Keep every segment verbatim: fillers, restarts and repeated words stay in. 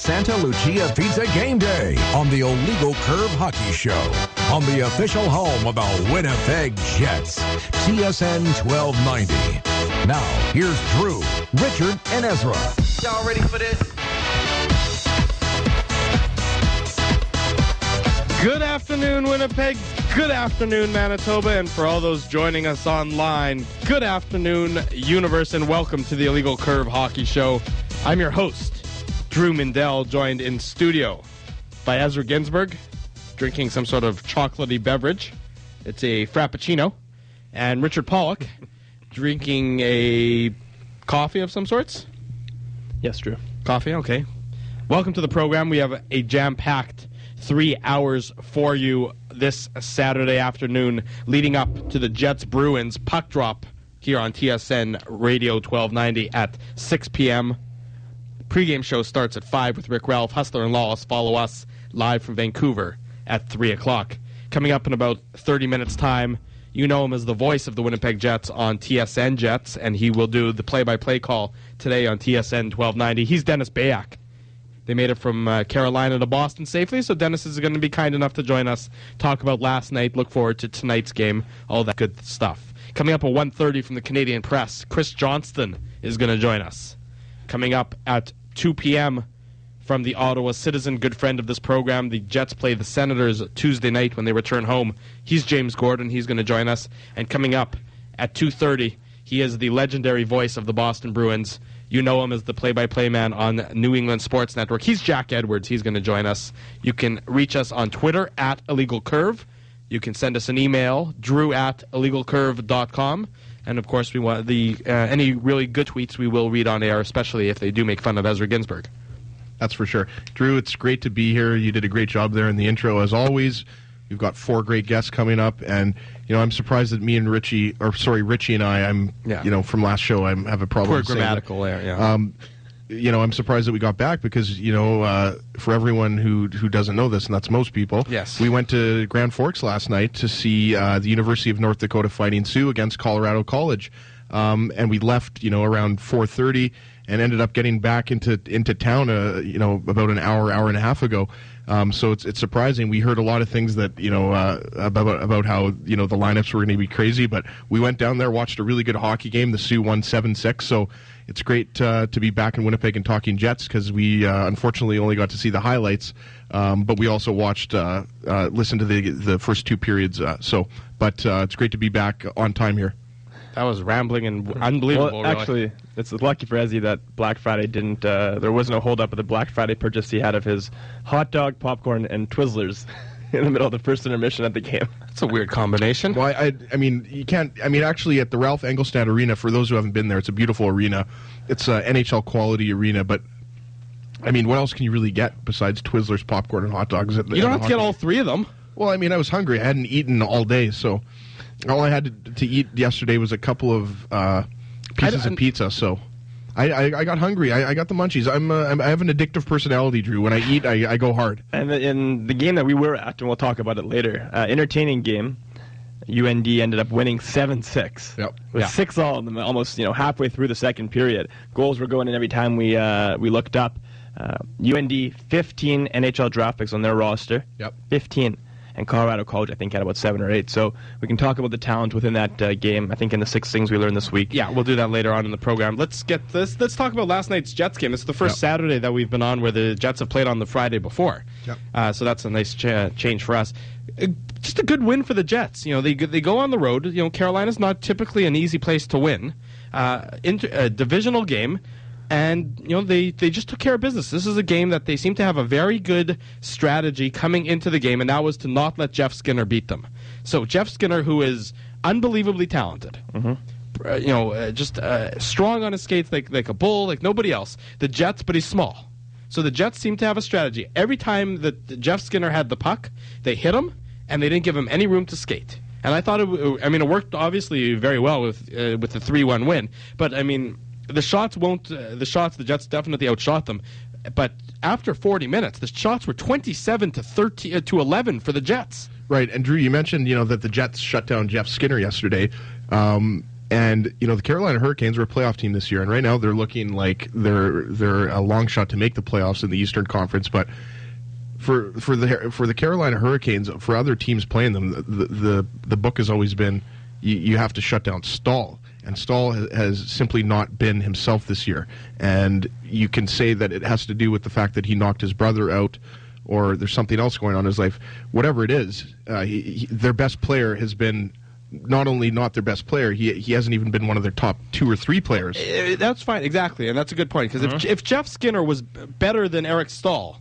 Santa Lucia Pizza Game Day on the Illegal Curve Hockey Show on the official home of the Winnipeg Jets, T S N twelve ninety. Now, here's Drew, Richard, and Ezra. Y'all ready for this? Good afternoon, Winnipeg. Good afternoon, Manitoba. And for all those joining us online, good afternoon, universe, and welcome to the Illegal Curve Hockey Show. I'm your host, Drew Mindell, joined in studio by Ezra Ginsburg, drinking some sort of chocolatey beverage. It's a Frappuccino. And Richard Pollock, drinking a coffee of some sorts? Yes, Drew. Coffee, okay. Welcome to the program. We have a jam-packed three hours for you this Saturday afternoon, leading up to the Jets-Bruins puck drop here on T S N Radio twelve ninety at six p.m. Pre-game show starts at five with Rick Ralph. Hustler and Lawless follow us live from Vancouver at three o'clock. Coming up in about thirty minutes' time, you know him as the voice of the Winnipeg Jets on T S N Jets, and he will do the play-by-play call today on T S N twelve ninety. He's Dennis Bayak. They made it from uh, Carolina to Boston safely, so Dennis is going to be kind enough to join us, talk about last night, look forward to tonight's game, all that good stuff. Coming up at one thirty from the Canadian Press, Chris Johnston is going to join us. Coming up at two p.m. from the Ottawa Citizen, good friend of this program, the Jets play the Senators Tuesday night when they return home. He's James Gordon. He's going to join us. And coming up at two thirty, he is the legendary voice of the Boston Bruins. You know him as the play-by-play man on New England Sports Network. He's Jack Edwards. He's going to join us. You can reach us on Twitter at Illegal Curve. You can send us an email, drew at illegal curve dot com. And, of course, we want the uh, any really good tweets we will read on air, especially if they do make fun of Ezra Ginsburg. That's for sure. Drew, it's great to be here. You did a great job there in the intro, as always. We've got four great guests coming up, and you know I'm surprised that me and Richie, or sorry, Richie and I, I'm yeah. you know from last show, I have a problem. Poor with grammatical that. there, yeah. Um, you know, I'm surprised that we got back because you know, uh, for everyone who who doesn't know this, and that's most people, yes, we went to Grand Forks last night to see uh, the University of North Dakota Fighting Sioux against Colorado College, um, and we left, you know, around four thirty. And ended up getting back into into town, uh, you know, about an hour, hour and a half ago. Um, so it's it's surprising. We heard a lot of things that you know uh, about about how you know the lineups were going to be crazy, but we went down there, watched a really good hockey game. The Sioux won seven six. So it's great uh, to be back in Winnipeg and talking Jets because we uh, unfortunately only got to see the highlights, um, but we also watched, uh, uh, listened to the the first two periods. Uh, so, but uh, it's great to be back on time here. That was rambling and unbelievable. Well, actually, really. It's lucky for Ezzy that Black Friday didn't. Uh, there was no holdup of the Black Friday purchase he had of his hot dog, popcorn, and Twizzlers in the middle of the first intermission at the game. That's a weird combination. Well, I, I mean, you can't. I mean, actually, at the Ralph Engelstad Arena, for those who haven't been there, it's a beautiful arena. It's an N H L quality arena, but I mean, what else can you really get besides Twizzlers, popcorn, and hot dogs? At the, you don't have to get game? all three of them. Well, I mean, I was hungry. I hadn't eaten all day, so all I had to, to eat yesterday was a couple of uh, pieces of pizza. So I, I, I got hungry. I, I got the munchies. I'm, uh, I'm I have an addictive personality, Drew. When I eat, I, I go hard. And the, in the game that we were at, and we'll talk about it later, uh, entertaining game. U N D ended up winning seven six. Yep. With yeah. six all in them, almost you know halfway through the second period. Goals were going in every time we uh, we looked up. Uh, U N D fifteen N H L draft picks on their roster. Yep. fifteen. And Colorado College, I think, had about seven or eight. So we can talk about the talent within that uh, game, I think, in the six things we learned this week. Yeah, we'll do that later on in the program. Let's get this. Let's talk about last night's Jets game. It's the first yep. Saturday that we've been on where the Jets have played on the Friday before. Yep. Uh, so that's a nice ch- change for us. Uh, just a good win for the Jets. You know, they they go on the road. You know, Carolina's not typically an easy place to win. Uh, inter- a divisional game. And, you know, they, they just took care of business. This is a game that they seem to have a very good strategy coming into the game, and that was to not let Jeff Skinner beat them. So Jeff Skinner, who is unbelievably talented, mm-hmm. uh, you know, uh, just uh, strong on his skates like, like a bull, like nobody else. The Jets, but he's small. So the Jets seem to have a strategy. Every time that Jeff Skinner had the puck, they hit him, and they didn't give him any room to skate. And I thought, it, I mean, it worked obviously very well with uh, with the three one win. But, I mean, the shots won't. Uh, the shots. The Jets definitely outshot them, but after forty minutes, the shots were twenty-seven to thirteen uh, to eleven for the Jets. Right, and Drew, you mentioned you know that the Jets shut down Jeff Skinner yesterday, um, And you know the Carolina Hurricanes were a playoff team this year, and right now they're looking like they're they're a long shot to make the playoffs in the Eastern Conference. But for for the for the Carolina Hurricanes, for other teams playing them, the the, the book has always been you, you have to shut down Stahl. And Stahl has simply not been himself this year. And you can say that it has to do with the fact that he knocked his brother out, or there's something else going on in his life. Whatever it is, uh, he, he, their best player has been not only not their best player, he he hasn't even been one of their top two or three players. Uh, that's fine, exactly, and that's a good point. Because uh-huh. if, if Jeff Skinner was better than Eric Stahl,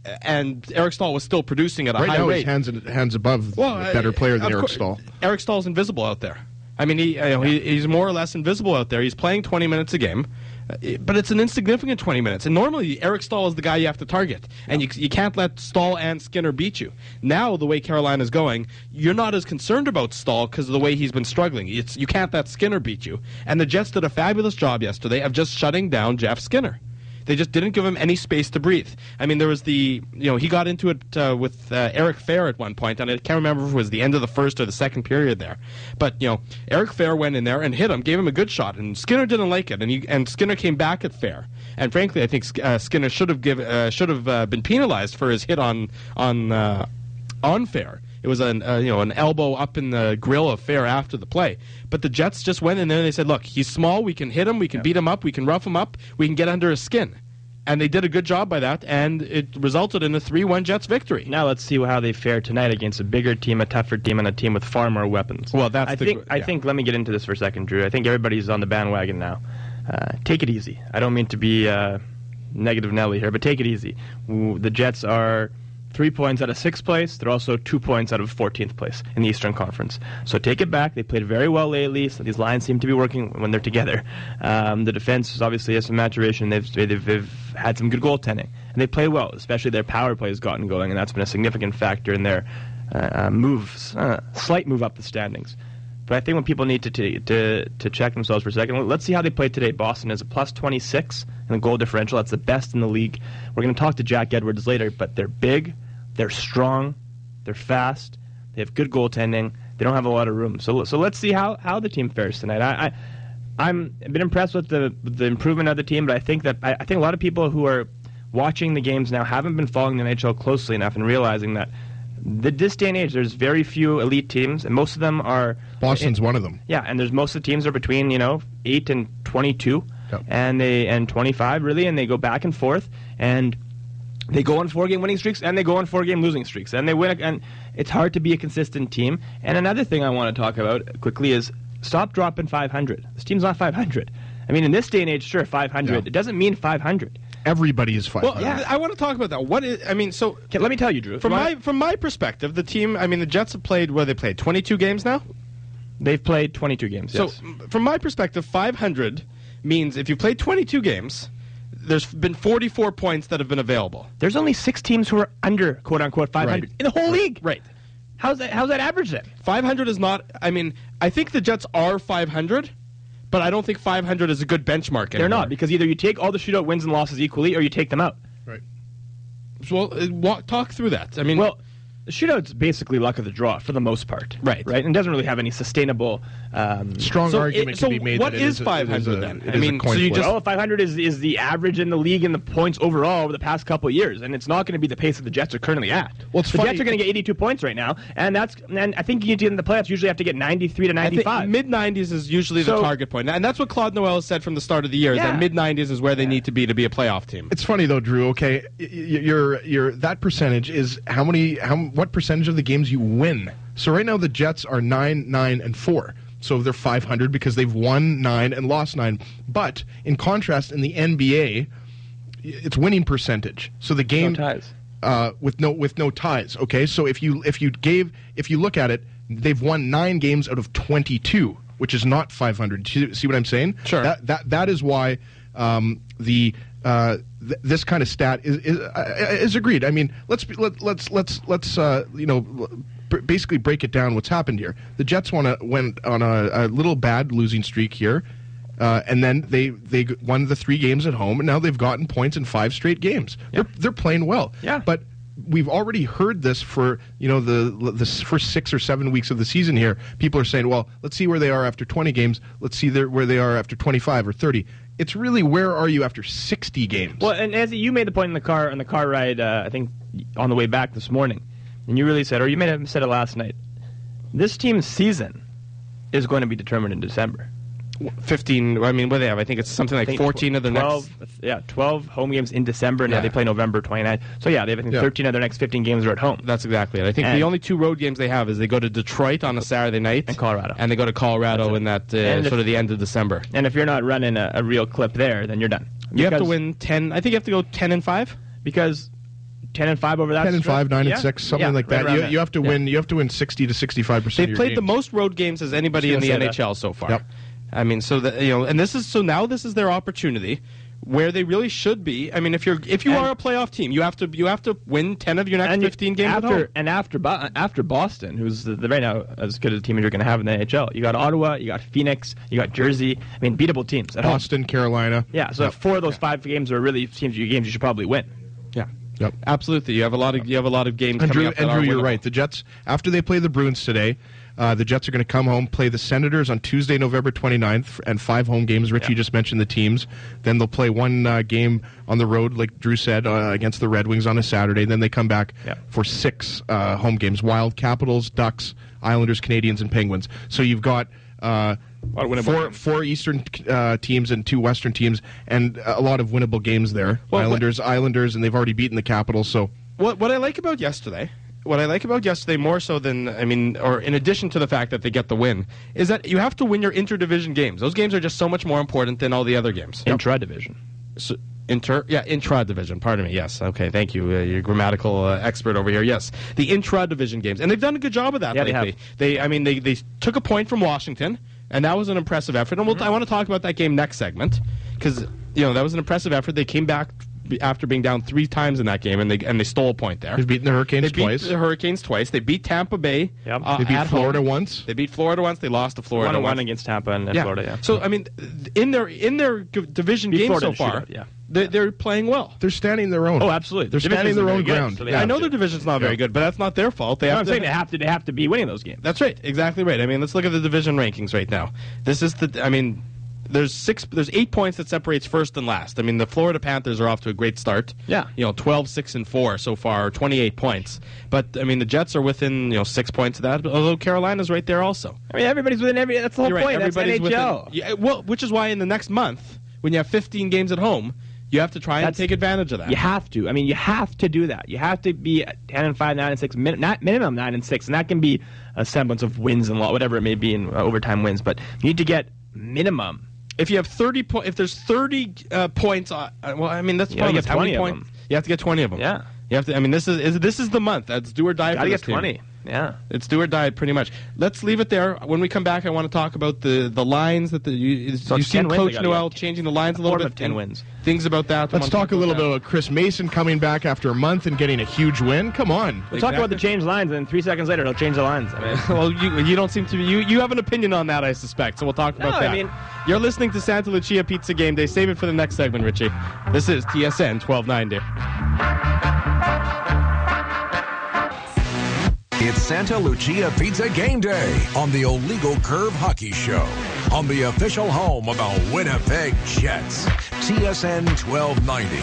and Eric Stahl was still producing at a right high now rate, he's hands, hands above well, a better player than uh, Eric course, Stahl. Eric Stahl's invisible out there. I mean, he, you know, he he's more or less invisible out there. He's playing twenty minutes a game, uh, but it's an insignificant twenty minutes. And normally, Eric Stahl is the guy you have to target, and you you can't let Stahl and Skinner beat you. Now, the way Carolina's going, you're not as concerned about Stahl because of the way he's been struggling. It's you can't let Skinner beat you. And the Jets did a fabulous job yesterday of just shutting down Jeff Skinner. They just didn't give him any space to breathe. I mean, there was the, you know, he got into it uh, with uh, Eric Fair at one point, and I can't remember if it was the end of the first or the second period there. But, you know, Eric Fair went in there and hit him, gave him a good shot, and Skinner didn't like it, and he, and Skinner came back at Fair. And frankly, I think uh, Skinner should have give, uh, should have uh, been penalized for his hit on on uh, on Fair. It was an uh, you know an elbow up in the grill of Fair after the play. But the Jets just went in there and they said, look, he's small, we can hit him, we can yeah. beat him up, we can rough him up, we can get under his skin. And they did a good job by that, and it resulted in a three one Jets victory. Now let's see how they fare tonight against a bigger team, a tougher team, and a team with far more weapons. Well, that's I the, think. yeah. I think. Let me get into this for a second, Drew. I think everybody's on the bandwagon now. Uh, take it easy. I don't mean to be uh, negative Nelly here, but take it easy. The Jets are three points out of sixth place. They're also two points out of fourteenth place in the Eastern Conference. So take it back. They played very well lately. So these lines seem to be working when they're together. Um, the defense obviously has some maturation. They've, they've, they've had some good goaltending. And they played well, especially their power play has gotten going, and that's been a significant factor in their uh, moves, uh, slight move up the standings. But I think when people need to, to to to check themselves for a second, let's see how they played today. Boston is a plus twenty-six in the goal differential. That's the best in the league. We're going to talk to Jack Edwards later, but they're big, they're strong, they're fast, they have good goaltending. They don't have a lot of room. So so let's see how, how the team fares tonight. I, I I'm a bit impressed with the with the improvement of the team, but I think that I, I think a lot of people who are watching the games now haven't been following the N H L closely enough and realizing that the, this day and age, there's very few elite teams, and most of them are... Boston's in, one of them. Yeah, and there's most of the teams are between, you know, eight and twenty-two, yep. and they and twenty-five, really, and they go back and forth, and they go on four-game winning streaks, and they go on four-game losing streaks, and they win, and it's hard to be a consistent team. And another thing I want to talk about quickly is stop dropping five hundred. This team's not five hundred. I mean, in this day and age, sure, five hundred. Yeah. It doesn't mean five hundred. Everybody is five hundred. Well, yeah, I want to talk about that. What is? I mean, so okay, let me tell you, Drew. From my from my perspective, the team. I mean, the Jets have played. Where they played twenty-two games now. They've played twenty-two games. So, yes. From my perspective, five hundred means if you played twenty-two games, there's been forty-four points that have been available. There's only six teams who are under quote unquote five hundred right. in the whole right. league. Right. How's that? How's that average then? five hundred is not. I mean, I think the Jets are five hundred. But I don't think five hundred is a good benchmark anymore. They're not, because either you take all the shootout wins and losses equally, or you take them out. Right. Well, uh, walk, talk through that. I mean, well, the shootout's basically luck of the draw for the most part. Right. Right? And doesn't really have any sustainable... Um, Strong so argument it, so can be made what that is it is five hundred a, then? It I mean, so you just... Oh, five hundred is, is the average in the league in the points overall over the past couple of years, and it's not going to be the pace that the Jets are currently at. Well, it's the funny. Jets are going to get eighty-two points right now, and that's and I think you get in the playoffs usually have to get ninety-three to ninety-five. mid nineties is usually So- the target point. And that's what Claude Noel has said from the start of the year, Yeah. that mid nineties is where they need to be to be a playoff team. It's funny though, Drew. Okay, y- y- your your that percentage is how many how what percentage of the games you win. So right now the Jets are nine, nine, and four. So they're five hundred because they've won nine and lost nine. But in contrast, in the N B A, it's winning percentage. So the game No ties. Uh, with no with no ties. Okay, so if you if you gave if you look at it, they've won nine games out of twenty-two, which is not five hundred. Do you see what I'm saying? Sure. That that that is why um, the uh, th- this kind of stat is is, uh, is agreed. I mean, let's be, let, let's let's let's uh, you know. basically break it down what's happened here. The Jets won a, went on a, a little bad losing streak here, uh, and then they, they won the three games at home, and now they've gotten points in five straight games. Yeah. They're, they're playing well. Yeah. But we've already heard this for, you know, the the first six or seven weeks of the season here. People are saying, well, let's see where they are after twenty games. Let's see their, where they are after twenty-five or thirty. It's really, where are you after sixty games? Well, and as you made the point in the car on the car ride, uh, I think on the way back this morning, and you really said, or you may have said it last night, this team's season is going to be determined in December. fifteen, I mean, what do they have? I think it's something like fourteen of their twelve, next... Yeah, twelve home games in December, and Yeah. now they play November twenty-ninth. So, yeah, they have, I think, Yeah. thirteen of their next fifteen games are at home. That's exactly it. I think And- the only two road games they have is they go to Detroit on a Saturday night. And Colorado. And they go to Colorado in that uh, And if- sort of the end of December. And if you're not running a, a real clip there, then you're done. You have to Because- win ten... I think you have to go ten and five. Because ten and five over that ten and stretch? five, nine Yeah. and six, something Yeah, like right that. around You, that. you have to Yeah. win. You have to win sixty to sixty-five percent. They've of your played the games. most road games as anybody Just in the gonna say N H L that. so far. Yep. I mean, so that, you know, and this is so now this is their opportunity where they really should be. I mean, if you're if you And- are a playoff team, you have to you have to win ten of your next And you- fifteen games after at home. and after Bo- after Boston, who's the, the, right now as good a team as you're going to have in the N H L. You got Ottawa, you got Phoenix, you got Jersey. I mean, beatable teams at home. Boston, Carolina. Yeah, so Yep. four of those five games are really teams you games you should probably win. Yeah. Yep. Absolutely. You have a lot of you have a lot of games And coming Drew, up that and are Drew, you're winnable. right. The Jets, after they play the Bruins today, uh, the Jets are going to come home, play the Senators on Tuesday, November twenty-ninth, and five home games. Richie Yeah. just mentioned the teams. Then they'll play one uh, game on the road, like Drew said, uh, against the Red Wings on a Saturday. Then they come back Yeah. for six uh, home games: Wild, Capitals, Ducks, Islanders, Canadians, and Penguins. So you've got uh, lot of winnable four, games. four Eastern uh, teams and two Western teams, and a lot of winnable games there. Well, Islanders, Islanders, and they've already beaten the Capitals. So What what I like about yesterday, what I like about yesterday more so than I mean, or in addition to the fact that they get the win, is that you have to win your interdivision games. Those games are just so much more important than all the other games. Intra division. So, inter, yeah, intra division. Pardon me. Yes. Okay. Thank you. Uh, you're a grammatical uh, expert over here. Yes, the intra division games, and they've done a good job of that Yeah, they lately. have. They, I mean, they they took a point from Washington, and that was an impressive effort. And we'll, I want to talk about that game next segment because you know that was an impressive effort. They came back after being down three times in that game, and they and they stole a point there. they've beaten the Hurricanes They beat twice. the Hurricanes twice. They beat Tampa Bay. Yep. uh, They beat at Florida home. once. They beat Florida once. They lost to Florida One on one once. against Tampa and, and Yeah. Florida. Yeah. So I mean, th- in their in their g- division Beat games Florida so in far, shootout, yeah. they, they're playing well. They're standing their own. Oh, absolutely. They're The division's standing their very own good, ground. so they Yeah. I have know to. their division's not very Yeah. good, but that's not their fault. They No, have I'm to. saying they have to. They have to be winning those games. That's right, exactly right. I mean, let's look at the division rankings right now. This is the. I mean, there's six. There's eight points that separates first and last. I mean, the Florida Panthers are off to a great start. Yeah. You know, twelve, six, and four so far, twenty-eight points. But I mean, the Jets are within you know six points of that. Although Carolina's right there also. I mean, everybody's within every. That's the whole You're right. point. That's Everybody's N H L. within. Yeah, well, which is why in the next month, when you have fifteen games at home, you have to try and That's- take advantage of that. You have to. I mean, you have to do that. You have to be at ten and five, nine and six, min- not minimum nine and six, and that can be a semblance of wins and lo- whatever it may be in uh, overtime wins. But you need to get minimum. If you have thirty po- if there's thirty uh, points, uh, uh, well, I mean that's You gotta pointless. get How many twenty of points? them. You have to get twenty of them. Yeah. You have to. I mean, this is, is this is the month. That's do or die. Got for to this get team. twenty. Yeah. It's do or die, pretty much. Let's leave it there. When we come back, I want to talk about the, the lines that the you, So you've it's seen ten wins they Coach gotta Noel get. changing the lines a little Form bit. of ten and wins. Things about that. I Let's wanna talk a little bit that. about Chris Mason coming back after a month and getting a huge win. Come on. We'll talk about the Exactly. change lines, and then three seconds later, they'll change the lines. I mean, Well, you, you don't seem to be. You, you have an opinion on that, I suspect. So we'll talk about No, that. I mean- You're listening to Santa Lucia Pizza Game Day. Save it for the next segment, Richie. This is T S N twelve ninety. It's Santa Lucia Pizza Game Day on the Illegal Curve Hockey Show on the official home of our Winnipeg Jets. T S N twelve ninety.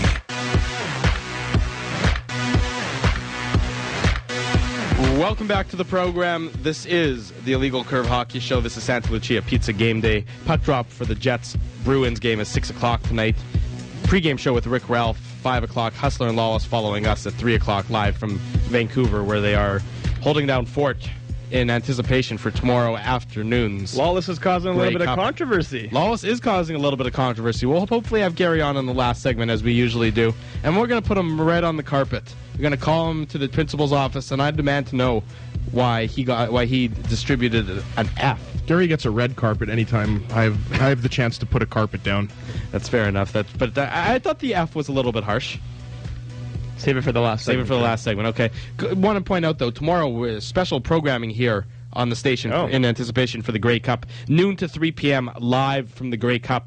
Welcome back to the program. This is the Illegal Curve Hockey Show. This is Santa Lucia Pizza Game Day. Puck drop for the Jets Bruins game is six o'clock tonight. Pre-game show with Rick Ralph, five o'clock. Hustler and Lawless following us at three o'clock live from Vancouver, where they are holding down fort in anticipation for tomorrow afternoon's. Lawless is causing a Grey little bit Cup. of controversy. Lawless is causing a little bit of controversy. We'll hopefully have Gary on in the last segment, as we usually do. And we're going to put him right on the carpet. We're going to call him to the principal's office, and I demand to know why he got why he distributed an F. Gary gets a red carpet anytime I have I have the chance to put a carpet down. That's fair enough. That's, but I, I thought the F was a little bit harsh. Save it for the last. Save it segment, for the sure. last segment. Okay. G- want to point out, though, tomorrow, we're special programming here on the station Oh. in anticipation for the Grey Cup. Noon to three p.m. live from the Grey Cup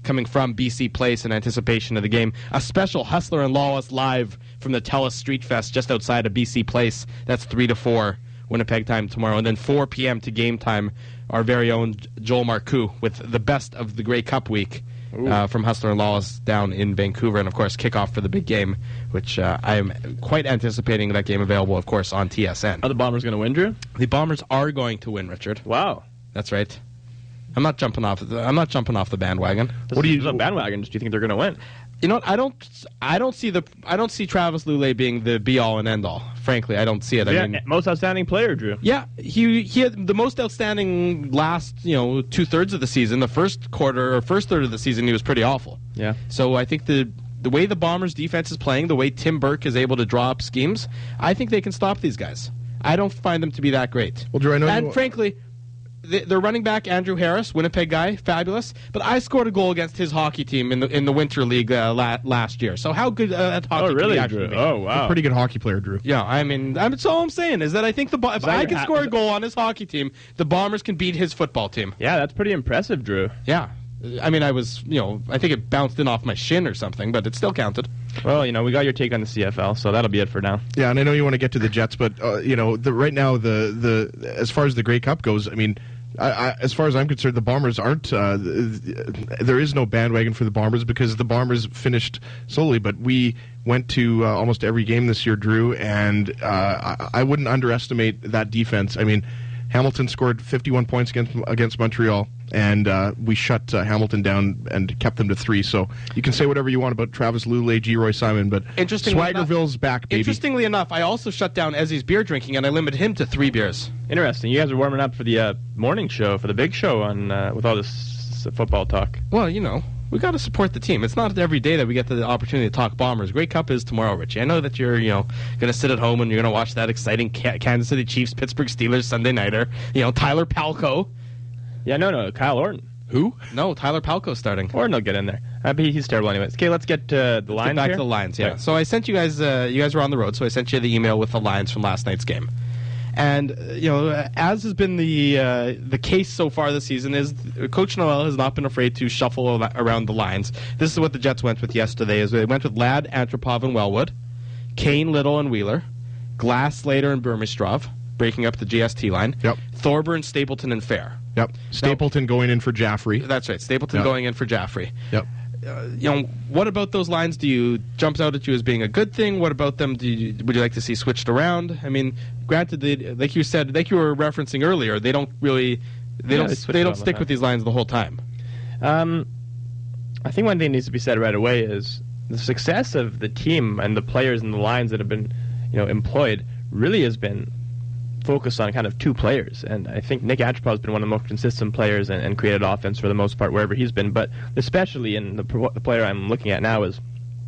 coming from B C Place in anticipation of the game. A special Hustler and Lawless live from the TELUS Street Fest just outside of B C Place. That's three to four Winnipeg time tomorrow. And then four p.m. to game time, our very own Joel Marcoux with the best of the Grey Cup week uh, from Hustler and Lawless down in Vancouver. And, of course, kickoff for the big game, which uh, I am quite anticipating that game available, of course, on T S N. Are the Bombers going to win, Drew? The Bombers are going to win, Richard. Wow. That's right. I'm not jumping off. The, I'm not jumping off the bandwagon. What do you? The bandwagon? Do you think they're going to win? You know what? I don't. I don't see the. I don't see Travis Lulay being the be all and end all. Frankly, I don't see it. I yeah, mean, most outstanding player, Drew. Yeah, he he had the most outstanding last you know two thirds of the season. The first quarter or first third of the season, he was pretty awful. Yeah. So I think the the way the Bombers' defense is playing, the way Tim Burke is able to draw up schemes, I think they can stop these guys. I don't find them to be that great. Well, Drew, I know and you... frankly. Their running back, Andrew Harris, Winnipeg guy, fabulous. But I scored a goal against his hockey team in the in the Winter League uh, la- last year. So how good uh, at hockey oh, really, can he Drew? be? Oh, wow. a pretty good hockey player, Drew. Yeah, I mean, that's all I'm saying is that I think the Bo- if that I your can ha- score a is goal on his hockey team, the Bombers can beat his football team. Yeah, that's pretty impressive, Drew. Yeah. I mean, I was, you know, I think it bounced in off my shin or something, but it still counted. Well, you know, we got your take on the C F L, so that'll be it for now. Yeah, and I know you want to get to the Jets, but uh, you know, the, right now the the as far as the Grey Cup goes, I mean. I, I, as far as I'm concerned, the Bombers aren't. Uh, there is no bandwagon for the Bombers because the Bombers finished slowly. But we went to uh, almost every game this year, Drew, and uh, I, I wouldn't underestimate that defense. I mean, Hamilton scored fifty-one points against against Montreal, and uh, we shut uh, Hamilton down and kept them to three. So you can say whatever you want about Travis Lulay, G. Roy Simon, but Swaggerville's back, baby. Interestingly enough, I also shut down Ezzy's beer drinking, and I limited him to three beers. Interesting. You guys are warming up for the uh, morning show, for the big show on uh, with all this uh, football talk. Well, you know, we got to support the team. It's not every day that we get the opportunity to talk Bombers. Grey Cup is tomorrow, Richie. I know that you're, you know, going to sit at home and you're going to watch that exciting Ka- Kansas City Chiefs Pittsburgh Steelers Sunday nighter. You know, Tyler Palko. Yeah, no, no, Kyle Orton. Who? No, Tyler Palko starting. Orton will get in there. Uh, but he's terrible anyways. Okay, let's get to the lines Get back here. to the lines, yeah. Okay. So I sent you guys. Uh, you guys were on the road, so I sent you the email with the lines from last night's game. And uh, you know, as has been the uh, the case so far this season, is Coach Noel has not been afraid to shuffle around the lines. This is what the Jets went with yesterday. Is they went with Ladd, Antropov, and Wellwood, Kane, Little, and Wheeler, Glass, Slater, and Burmistrov, breaking up the G S T line. Yep. Thorburn, Stapleton, and Fair. Yep. Stapleton going in for Jaffrey. That's right. Stapleton Yep. going in for Jaffrey. Yep. Uh, you know, what about those lines do you jumps out at you as being a good thing? What about them do you, would you like to see switched around? I mean, granted, they, like you said, like you were referencing earlier, they don't really, they Yeah, don't, they switch they it don't all the stick time. with these lines the whole time. Um, I think one thing needs to be said right away is the success of the team and the players and the lines that have been, you know, employed really has been focused on kind of two players. And I think Nick Antropov has been one of the most consistent players and, and created offense for the most part wherever he's been. But especially in the, the player I'm looking at now is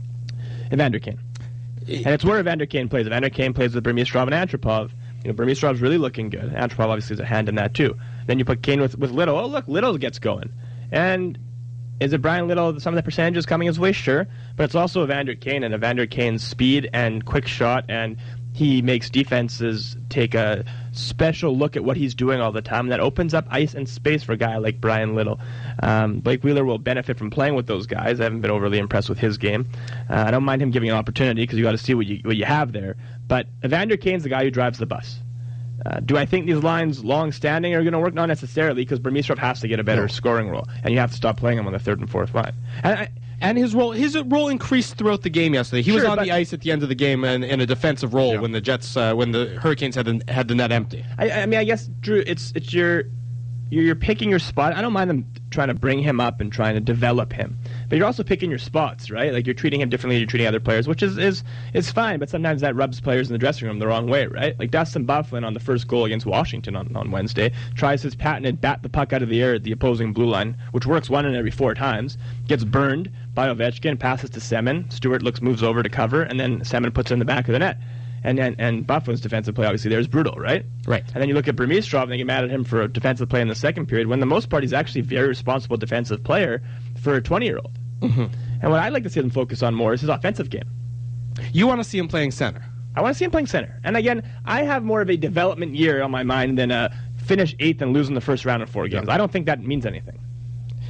Evander Kane. And it's where Evander Kane plays. Evander Kane plays with Burmistrov and Antropov. You know, Burmistrov's really looking good. Antropov obviously has a hand in that too. Then you put Kane with, with Little. Oh, look, Little gets going. And is it Brian Little, some of the percentages coming his way? Sure. But it's also Evander Kane and Evander Kane's speed and quick shot, and he makes defenses take a special look at what he's doing all the time. And that opens up ice and space for a guy like Brian Little. Um, Blake Wheeler will benefit from playing with those guys. I haven't been overly impressed with his game. Uh, I don't mind him giving an opportunity because you got to see what you what you have there. But Evander Kane's the guy who drives the bus. Uh, do I think these lines long-standing are going to work? Not necessarily, because Burmistrov has to get a better No. scoring role, and you have to stop playing him on the third and fourth line. And, I, and his role his role increased throughout the game yesterday. He was Sure, on but- the ice at the end of the game in, in a defensive role Yeah. when the Jets uh, when the Hurricanes had the, had the net empty. I, I mean, I guess Drew, it's it's your you're, you're picking your spot. I don't mind them trying to bring him up and trying to develop him, but you're also picking your spots, right? Like you're treating him differently than you're treating other players, which is is is fine. But sometimes that rubs players in the dressing room the wrong way, right? Like Dustin Byfuglien on the first goal against Washington on, on Wednesday tries his patented bat the puck out of the air at the opposing blue line, which works one in every four times. Gets burned by Ovechkin, passes to Semin. Stewart looks moves over to cover, and then Semin puts it in the back of the net. And and, and Byfuglien's defensive play, obviously, there is brutal, right? Right. And then you look at Burmistrov, and they get mad at him for a defensive play in the second period, when the most part he's actually a very responsible defensive player for a twenty-year-old. Mm-hmm. And what I'd like to see them focus on more is his offensive game. You want to see him playing center. I want to see him playing center. And again, I have more of a development year on my mind than a finish eighth and losing the first round in four games. Yeah. I don't think that means anything.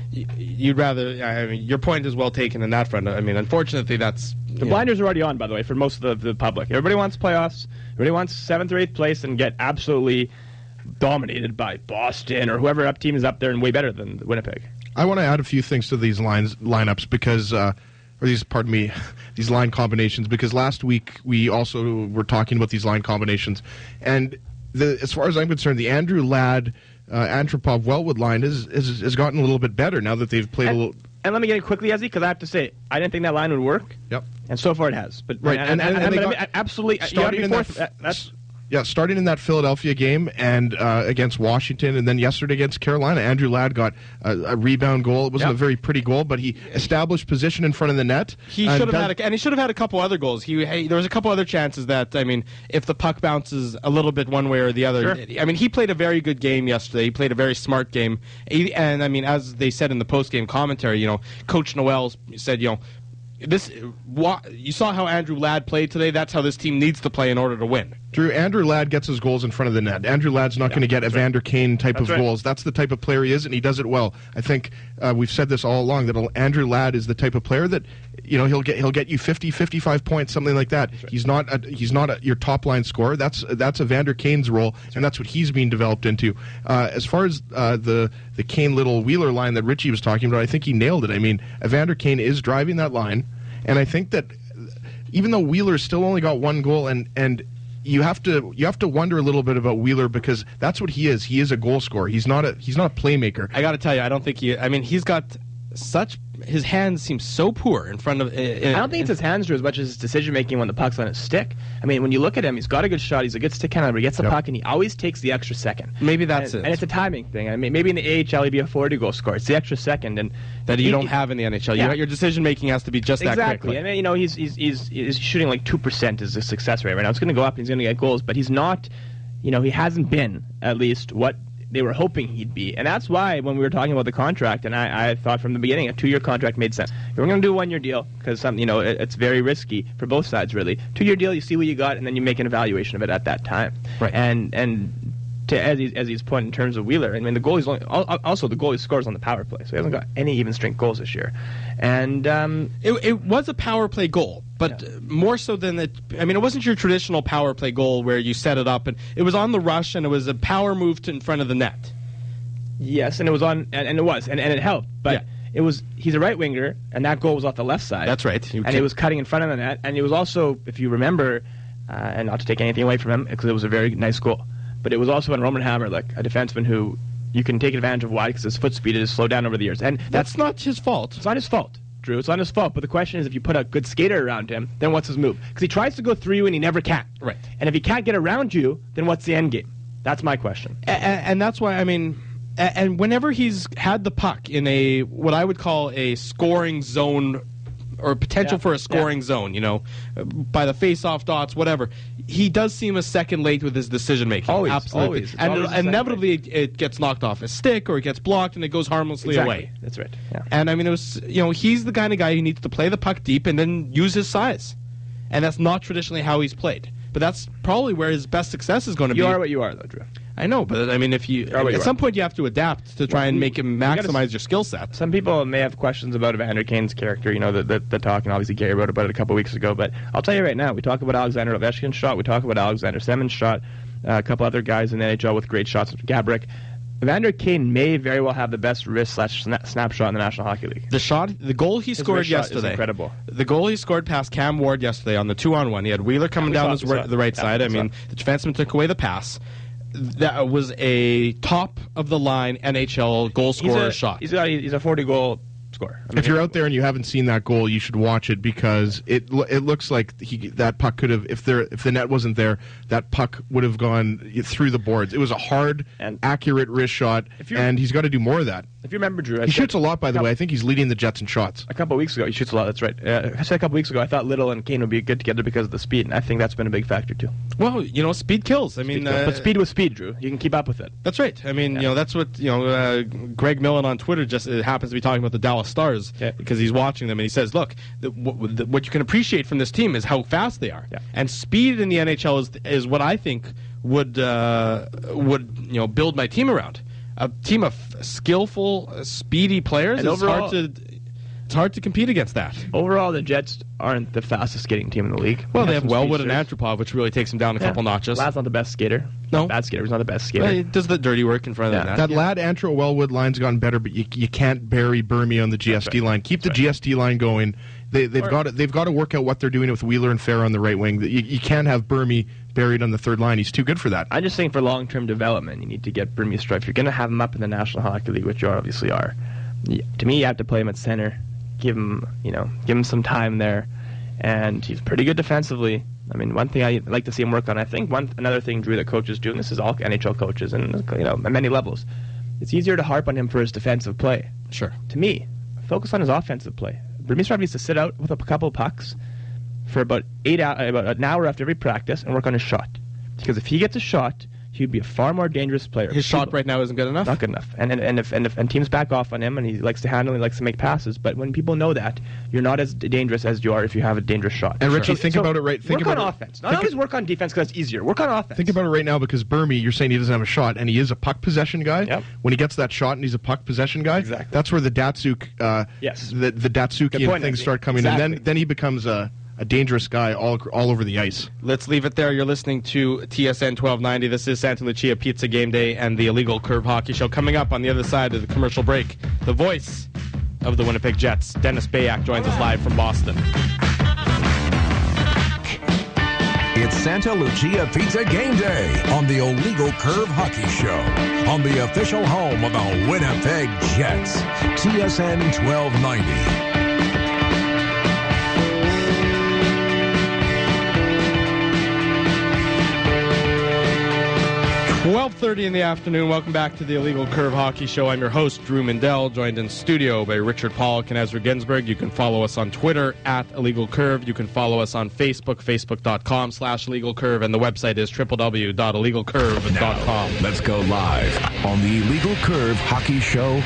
you'd rather. I mean, your point is well taken in that front. I mean, unfortunately, that's the blinders know. are already on. By the way, for most of the, the public, everybody wants playoffs. Everybody wants seventh or eighth place and get absolutely dominated by Boston or whoever up team is up there and way better than Winnipeg. I want to add a few things to these lines lineups because, uh, or these, pardon me, these line combinations, because last week we also were talking about these line combinations, and the, as far as I'm concerned, the Andrew Ladd, uh, Antropov, Wellwood line is, is has gotten a little bit better now that they've played and, a little. And let me get it quickly, Ezzy, because I have to say I didn't think that line would work. Yep. And so far it has. But right, and, and, and, and, and, and and they got, absolutely starting in that, that, that's. Yeah, starting in that Philadelphia game and uh, against Washington, and then yesterday against Carolina, Andrew Ladd got a, a rebound goal. It wasn't yep. a very pretty goal, but he established position in front of the net. He should have had, a, and he should have had a couple other goals. He, hey, there was a couple other chances that, I mean, if the puck bounces a little bit one way or the other. Sure. I mean, he played a very good game yesterday. He played a very smart game, he, and I mean, as they said in the post-game commentary, you know, Coach Noel said, you know. This, you saw how Andrew Ladd played today. That's how this team needs to play in order to win. Drew, Andrew Ladd gets his goals in front of the net. Andrew Ladd's not yeah, going to get Evander right. Kane type that's of right. goals. That's the type of player he is, and he does it well. I think uh, we've said this all along, that Andrew Ladd is the type of player that, you know, he'll get he'll get you fifty, fifty-five points, something like that. Right. He's not a, he's not a, your top line scorer. That's that's Evander Kane's role, that's and right. that's what he's being developed into. Uh, as far as uh, the the Kane Little Wheeler line that Richie was talking about, I think he nailed it. I mean, Evander Kane is driving that line. And I think that even though Wheeler still only got one goal, and, and you have to you have to wonder a little bit about Wheeler because that's what he is. He is a goal scorer. He's not a he's not a playmaker. I got to tell you, I don't think he. I mean, he's got such. His hands seem so poor in front of. Uh, I don't think it's his hands, Drew, as much as his decision making when the puck's on his stick. I mean, when you look at him, he's got a good shot. He's a good stick handler, but he gets the yep. puck and he always takes the extra second. Maybe that's and, it. And it's a timing thing. I mean, maybe in the A H L he'd be a forty goal scorer. It's the extra second and that you he, don't have in the N H L. Yeah. You, your decision making has to be just exactly. that quickly. Exactly. I mean, you know, he's he's he's, he's shooting like two percent is his success rate right now. It's going to go up. And he's going to get goals, but he's not. You know, he hasn't been at least what they were hoping he'd be. And that's why when we were talking about the contract, and I, I thought from the beginning a two-year contract made sense. If we're going to do a one-year deal, because some, you know, it, it's very risky for both sides, really. Two-year deal, you see what you got, and then you make an evaluation of it at that time. Right. And and to Ezzy's, Ezzy's point in terms of Wheeler, I mean, the goalie's only, also the goalie scores on the power play, so he hasn't got any even-strength goals this year. And um, it, it was a power play goal. But yeah. more so than that, I mean, it wasn't your traditional power play goal where you set it up, and it was on the rush, and it was a power move to in front of the net. Yes, and it was on, and, and it was, and, and it helped. But yeah. it was, he's a right winger, and that goal was off the left side. That's right. You and it was cutting in front of the net, and it was also, if you remember, uh, and not to take anything away from him, because it was a very nice goal, but it was also when Roman Hamrlik, a defenseman who you can take advantage of wide because his foot speed has slowed down over the years. And that's, that's not his fault. It's not his fault. Drew, it's not his fault, but the question is if you put a good skater around him, then what's his move? Because he tries to go through you and he never can. Right. And if he can't get around you, then what's the end game? That's my question. And, and that's why, I mean, and whenever he's had the puck in a, what I would call a scoring zone or potential yeah. for a scoring yeah. zone, you know, by the face-off dots, whatever, he does seem a second late with his decision-making. Always, Absolutely. always. It's and always inevitably it, it gets knocked off his stick or it gets blocked and it goes harmlessly exactly. away. That's right. Yeah. And I mean, it was, you know, he's the kind of guy who needs to play the puck deep and then use his size. And that's not traditionally how he's played. But that's probably where his best success is going to you be. You are what you are, though, Drew. I know, but I mean, if you, you at you some point you have to adapt to try well, and make him maximize gotta, your skill set. Some people may have questions about Evander Kane's character, you know, the, the, the talk, and obviously Gary wrote about it a couple weeks ago, but I'll tell you right now, we talk about Alexander Ovechkin's shot, we talk about Alexander Semen's shot, uh, a couple other guys in the N H L with great shots, Gabrick. Evander Kane may very well have the best wrist slash snap, snap shot in the National Hockey League. The shot, the goal he His scored yesterday, is incredible. The goal he scored past Cam Ward yesterday on the two-on-one. He had Wheeler coming yeah, down his right, the right yeah, side. I mean, the defenseman took away the pass. That was a top of the line N H L goal scorer he's a, shot. He's got he's a forty goal scorer. I mean, if you're out there and you haven't seen that goal, you should watch it because it it looks like he that puck could have if there if the net wasn't there, that puck would have gone through the boards. It was a hard, and accurate wrist shot, and he's got to do more of that. If you remember, Drew, I he shoots a lot. By the way, I think he's leading the Jets in shots. A couple of weeks ago, he shoots a lot. That's right. Uh, I said a couple of weeks ago, I thought Little and Kane would be good together because of the speed, and I think that's been a big factor too. Well, you know, speed kills. I mean, speed kills. Uh, but speed with speed, Drew. You can keep up with it. That's right. I mean, yeah. you know, that's what you know. Uh, Greg Millen on Twitter just uh, happens to be talking about the Dallas Stars yeah. because he's watching them, and he says, "Look, the, w- the, what you can appreciate from this team is how fast they are, yeah. and speed in the N H L is is what I think would uh, would you know build my team around." a team of skillful, uh, speedy players. And It's overall- hard to it's hard to compete against that. Overall, the Jets aren't the fastest skating team in the league. Well, they have some Wellwood and speedsters. Antropov, which really takes him down a Yeah. couple notches. Lad's not the best skater. No. Bad skater. He's not the best skater. Well, he does the dirty work in front of Yeah. the net. That Lad Antro Wellwood line's gotten better, but you, you can't bury Burmy on the G S D That's right. line. Keep That's the right. G S D line going. They, they've Or- got to, they've got to work out what they're doing with Wheeler and Fair on the right wing. You, you can't have Burmy buried on the third line. He's too good for that. I'm just saying for long-term development, you need to get Burmese Stripe. If you're going to have him up in the National Hockey League, which you obviously are, y- to me, you have to play him at center. Give him, you know, give him some time there, and he's pretty good defensively. I mean, one thing I like to see him work on. I think one another thing, Drew, that coaches do, and this is all N H L coaches, and you know, at many levels, it's easier to harp on him for his defensive play. Sure. To me, focus on his offensive play. Burmese Stripe needs to sit out with a couple pucks for about eight hour, about an hour after every practice and work on his shot. Because if he gets a shot, he'd be a far more dangerous player. His shot People- right now isn't good enough. Not good enough. And and and if, and if and teams back off on him, and he likes to handle, he likes to make passes. But when people know that, you're not as d- dangerous as you are if you have a dangerous shot. And Richie, So- think so about it right- think work about on it- offense. Not think always it- work on defense because it's easier. Work on offense. Think about it right now, because Burmy, you're saying he doesn't have a shot, and he is a puck possession guy. Yep. When he gets that shot and he's a puck possession guy, Exactly. that's where the Datsuk, uh, Yes. the, the Datsukian Good point, things Andy. start coming in. Exactly. Then then he becomes a, a dangerous guy all all over the ice. Let's leave it there. You're listening to T S N twelve ninety. This is Santa Lucia Pizza Game Day and the Illegal Curve Hockey Show. Coming up on the other side of the commercial break, the voice of the Winnipeg Jets, Dennis Bayak, joins us live from Boston. It's Santa Lucia Pizza Game Day on the Illegal Curve Hockey Show on the official home of the Winnipeg Jets, T S N twelve ninety. twelve thirty in the afternoon. Welcome back to the Illegal Curve Hockey Show. I'm your host, Drew Mindell, joined in studio by Richard Pollock and Ezra Ginsburg. You can follow us on Twitter at Illegal Curve. You can follow us on Facebook, facebook.com slash Illegal Curve, and the website is w w w dot illegal curve dot com. Let's go live on the Illegal Curve Hockey Show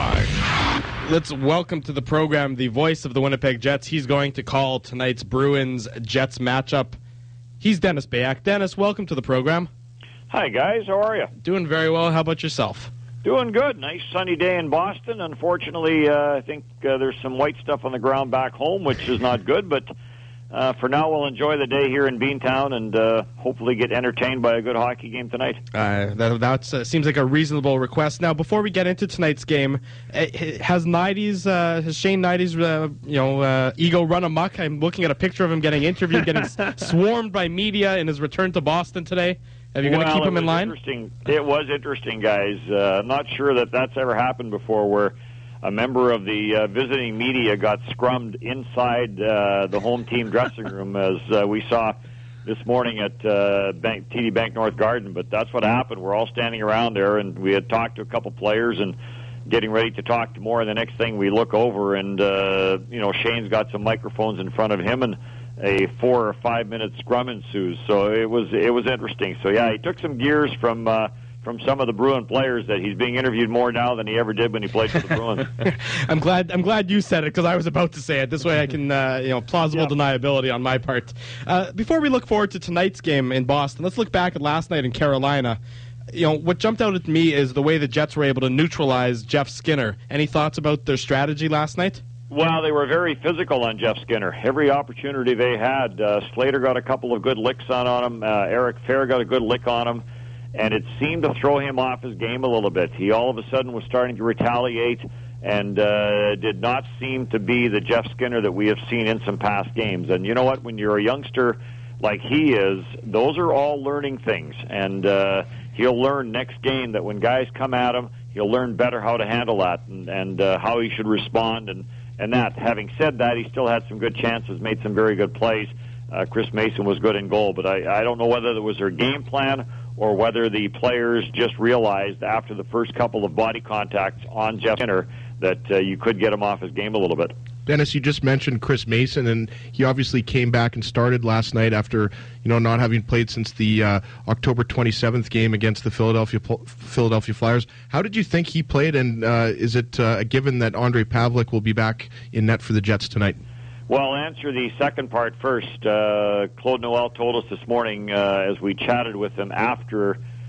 hotline. Let's welcome to the program the voice of the Winnipeg Jets. He's going to call tonight's Bruins-Jets matchup. He's Dennis Bayak. Dennis, welcome to the program. Hi, guys. How are you? Doing very well. How about yourself? Doing good. Nice sunny day in Boston. Unfortunately, uh, I think uh, there's some white stuff on the ground back home, which is not good. But uh, for now, we'll enjoy the day here in Beantown and uh, hopefully get entertained by a good hockey game tonight. Uh, that that's, uh, seems like a reasonable request. Now, before we get into tonight's game, uh, has Nides, uh, has Shane Nides, uh, you know, uh, ego run amok? I'm looking at a picture of him getting interviewed, getting s- swarmed by media in his return to Boston today. Are you going to Well, keep it him in was line? Interesting. It was interesting, guys. Uh, I'm not sure that that's ever happened before, where a member of the uh, visiting media got scrummed inside uh, the home team dressing room, as uh, we saw this morning at uh, Bank, T D Bank North Garden. But that's what happened. We're all standing around there, and we had talked to a couple players and getting ready to talk to more. And the next thing we look over, and uh, you know, Shane's got some microphones in front of him, and a four or five minute scrum ensues. So it was it was interesting. So yeah, he took some gears from uh, from some of the Bruin players that he's being interviewed more now than he ever did when he played for the Bruins. I'm glad. I'm glad you said it because I was about to say it. This way, I can, uh, you know, plausible Yeah. deniability on my part. Uh, before we look forward to tonight's game in Boston, let's look back at last night in Carolina. You know, what jumped out at me is the way the Jets were able to neutralize Jeff Skinner. Any thoughts about their strategy last night? Well, they were very physical on Jeff Skinner. Every opportunity they had, uh, Slater got a couple of good licks on, on him. Uh, Eric Fair got a good lick on him, and it seemed to throw him off his game a little bit. He all of a sudden was starting to retaliate and uh, did not seem to be the Jeff Skinner that we have seen in some past games. And you know what? When you're a youngster like he is, those are all learning things. And uh, he'll learn next game that when guys come at him, he'll learn better how to handle that and, and uh, how he should respond and And that, having said that, he still had some good chances, made some very good plays. Uh, Chris Mason was good in goal, but I, I don't know whether it was their game plan or whether the players just realized after the first couple of body contacts on Jeff Skinner that uh, you could get him off his game a little bit. Dennis, you just mentioned Chris Mason, and he obviously came back and started last night after, you know, not having played since the uh, October twenty-seventh game against the Philadelphia Philadelphia Flyers. How did you think he played, and uh, is it uh, a given that Andre Pavlik will be back in net for the Jets tonight? Well, I'll answer the second part first. Uh, Claude Noel told us this morning uh, as we chatted with him after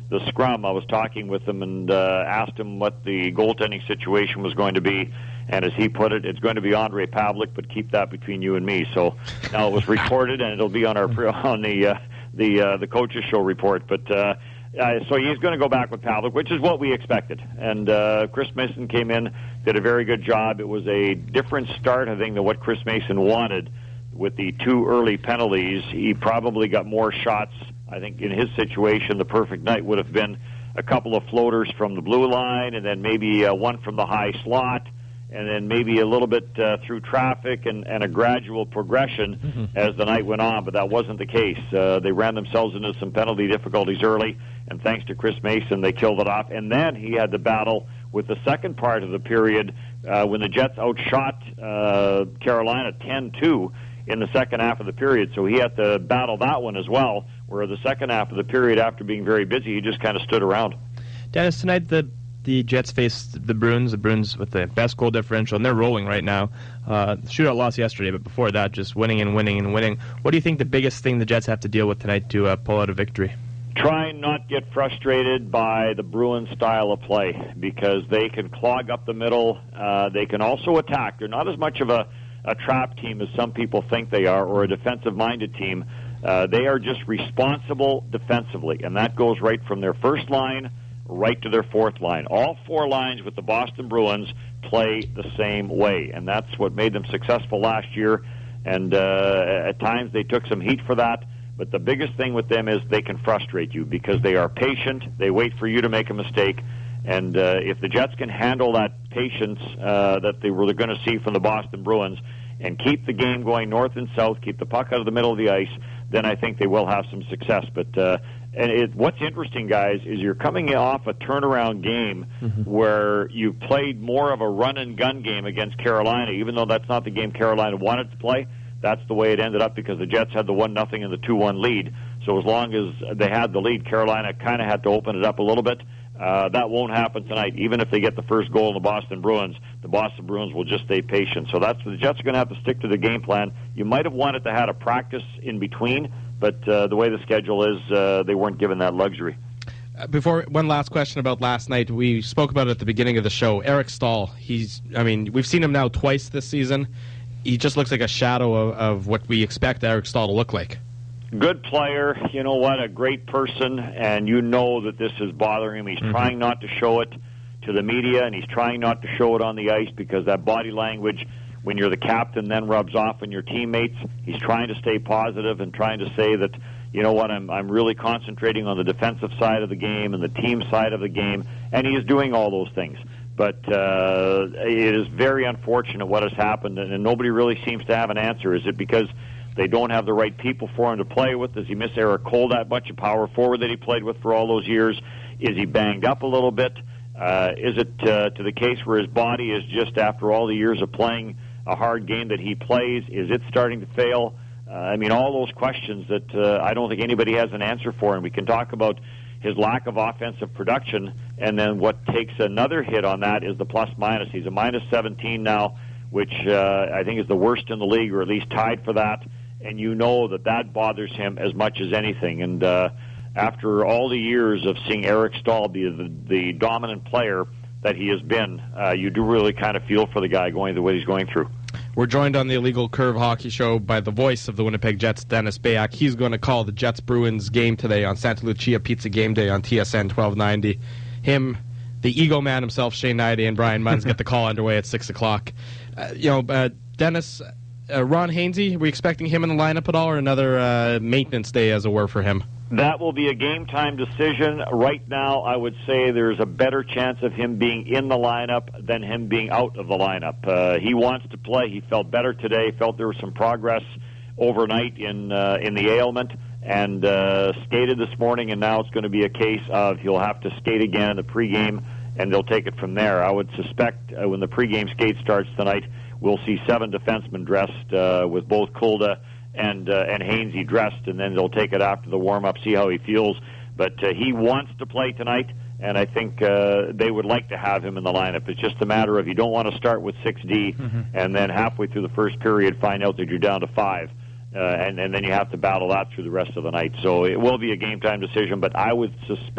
the scrum, I was talking with him and uh, asked him what the goaltending situation was going to be. And as he put it, it's going to be Andre Pavlik, but keep that between you and me. So now it was recorded, and it'll be on our on the uh, the uh, the coaches show report. But uh, uh, so he's going to go back with Pavlik, which is what we expected. And uh, Chris Mason came in, did a very good job. It was a different start, I think, than what Chris Mason wanted. With the two early penalties, he probably got more shots. I think in his situation, the perfect night would have been a couple of floaters from the blue line, and then maybe uh, one from the high slot, and then maybe a little bit uh, through traffic, and, and a gradual progression mm-hmm. as the night went on. But that wasn't the case. Uh, they ran themselves into some penalty difficulties early, and thanks to Chris Mason, they killed it off. And then he had to battle with the second part of the period uh, when the Jets outshot uh, Carolina ten two in the second half of the period. So he had to battle that one as well, where the second half of the period, after being very busy, he just kind of stood around. Dennis, tonight the The Jets faced the Bruins, the Bruins with the best goal differential, and they're rolling right now. Uh, shootout loss yesterday, but before that, just winning and winning and winning. What do you think the biggest thing the Jets have to deal with tonight to uh, pull out a victory? Try and not get frustrated by the Bruins' style of play, because they can clog up the middle. Uh, they can also attack. They're not as much of a, a trap team as some people think they are, or a defensive-minded team. Uh, they are just responsible defensively, and that goes right from their first line right to their fourth line. All four lines with the Boston Bruins play the same way, and that's what made them successful last year. And uh, at times they took some heat for that, but the biggest thing with them is they can frustrate you because they are patient. They wait for you to make a mistake, and uh, if the Jets can handle that patience uh, that they were going to see from the Boston Bruins and keep the game going north and south, keep the puck out of the middle of the ice, then I think they will have some success. But uh, and it, what's interesting, guys, is you're coming off a turnaround game mm-hmm. where you played more of a run-and-gun game against Carolina, even though that's not the game Carolina wanted to play. That's the way it ended up because the Jets had the one nothing and the two one lead. So as long as they had the lead, Carolina kind of had to open it up a little bit. Uh, that won't happen tonight. Even if they get the first goal in the Boston Bruins, the Boston Bruins will just stay patient. So that's the Jets are going to have to stick to the game plan. You might have wanted to have a practice in between, but uh, the way the schedule is, uh, they weren't given that luxury. Before, one last question about last night. We spoke about it at the beginning of the show. Eric Stahl, he's, I mean, we've seen him now twice this season. He just looks like a shadow of, of what we expect Eric Stahl to look like. Good player, you know what, a great person, and you know that this is bothering him. He's mm-hmm. trying not to show it to the media, and he's trying not to show it on the ice because that body language, when you're the captain, then rubs off on your teammates. He's trying to stay positive and trying to say that, you know what, I'm I'm really concentrating on the defensive side of the game and the team side of the game, and he is doing all those things. But uh, it is very unfortunate what has happened, and, and nobody really seems to have an answer. Is it because they don't have the right people for him to play with? Does he miss Eric Cole, that much, a power forward that he played with for all those years? Is he banged up a little bit? Uh, is it uh, to the case where his body is just, after all the years of playing a hard game that he plays, is it starting to fail? Uh, I mean, all those questions that uh, I don't think anybody has an answer for. And we can talk about his lack of offensive production, and then what takes another hit on that is the plus-minus. He's a minus seventeen now, which uh, I think is the worst in the league, or at least tied for that. And you know that that bothers him as much as anything. And uh, after all the years of seeing Eric Stahl be the, the dominant player that he has been, uh, you do really kind of feel for the guy going the way he's going through. We're joined on the Illegal Curve Hockey Show by the voice of the Winnipeg Jets, Dennis Bayak. He's going to call the Jets-Bruins game today on Santa Lucia Pizza Game Day on T S N twelve ninety. Him, the ego man himself, Shane Knighty, and Brian Munns get the call underway at six o'clock. Uh, you know, uh, Dennis... Uh, Ron Hainsey, are we expecting him in the lineup at all, or another uh, maintenance day, as it were, for him? That will be a game-time decision. Right now, I would say there's a better chance of him being in the lineup than him being out of the lineup. Uh, he wants to play. He felt better today, felt there was some progress overnight in uh, in the ailment, and uh, skated this morning, and now it's going to be a case of he'll have to skate again in the pregame, and they'll take it from there. I would suspect uh, when the pregame skate starts tonight, we'll see seven defensemen dressed uh, with both Kulda and uh, and Hainsey dressed, and then they'll take it after the warm-up, see how he feels. But uh, he wants to play tonight, and I think uh, they would like to have him in the lineup. It's just a matter of you don't want to start with six D mm-hmm. and then halfway through the first period find out that you're down to five, uh, and, and then you have to battle that through the rest of the night. So it will be a game-time decision, but I would suspect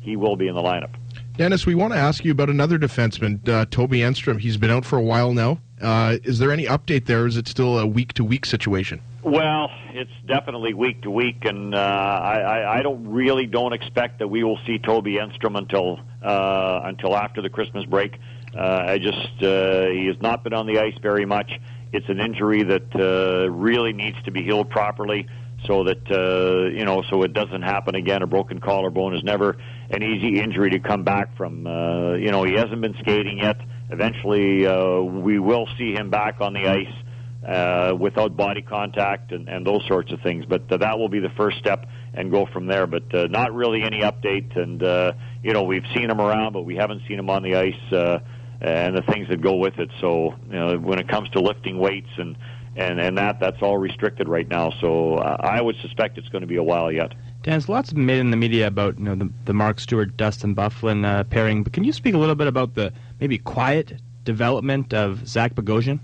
he will be in the lineup. Dennis, we want to ask you about another defenseman, uh, Toby Enstrom. He's been out for a while now. Uh, is there any update there, or is it still a week-to-week situation? Well, it's definitely week to week, and uh, I, I, I don't really don't expect that we will see Toby Enstrom until uh, until after the Christmas break. Uh, I just uh, he has not been on the ice very much. It's an injury that uh, really needs to be healed properly, so that uh, you know, so it doesn't happen again. A broken collarbone is never an easy injury to come back from. Uh, you know, he hasn't been skating yet. Eventually, uh, we will see him back on the ice uh, without body contact and, and those sorts of things. But uh, that will be the first step, and go from there. But uh, not really any update. And uh, you know, we've seen him around, but we haven't seen him on the ice uh, and the things that go with it. So you know, when it comes to lifting weights and and and that, that's all restricted right now. So uh, I would suspect it's going to be a while yet. Dan, there's lots made in the media about you know the, the Mark Stewart, Dustin Byfuglien uh, pairing, but can you speak a little bit about the maybe quiet development of Zach Bogosian?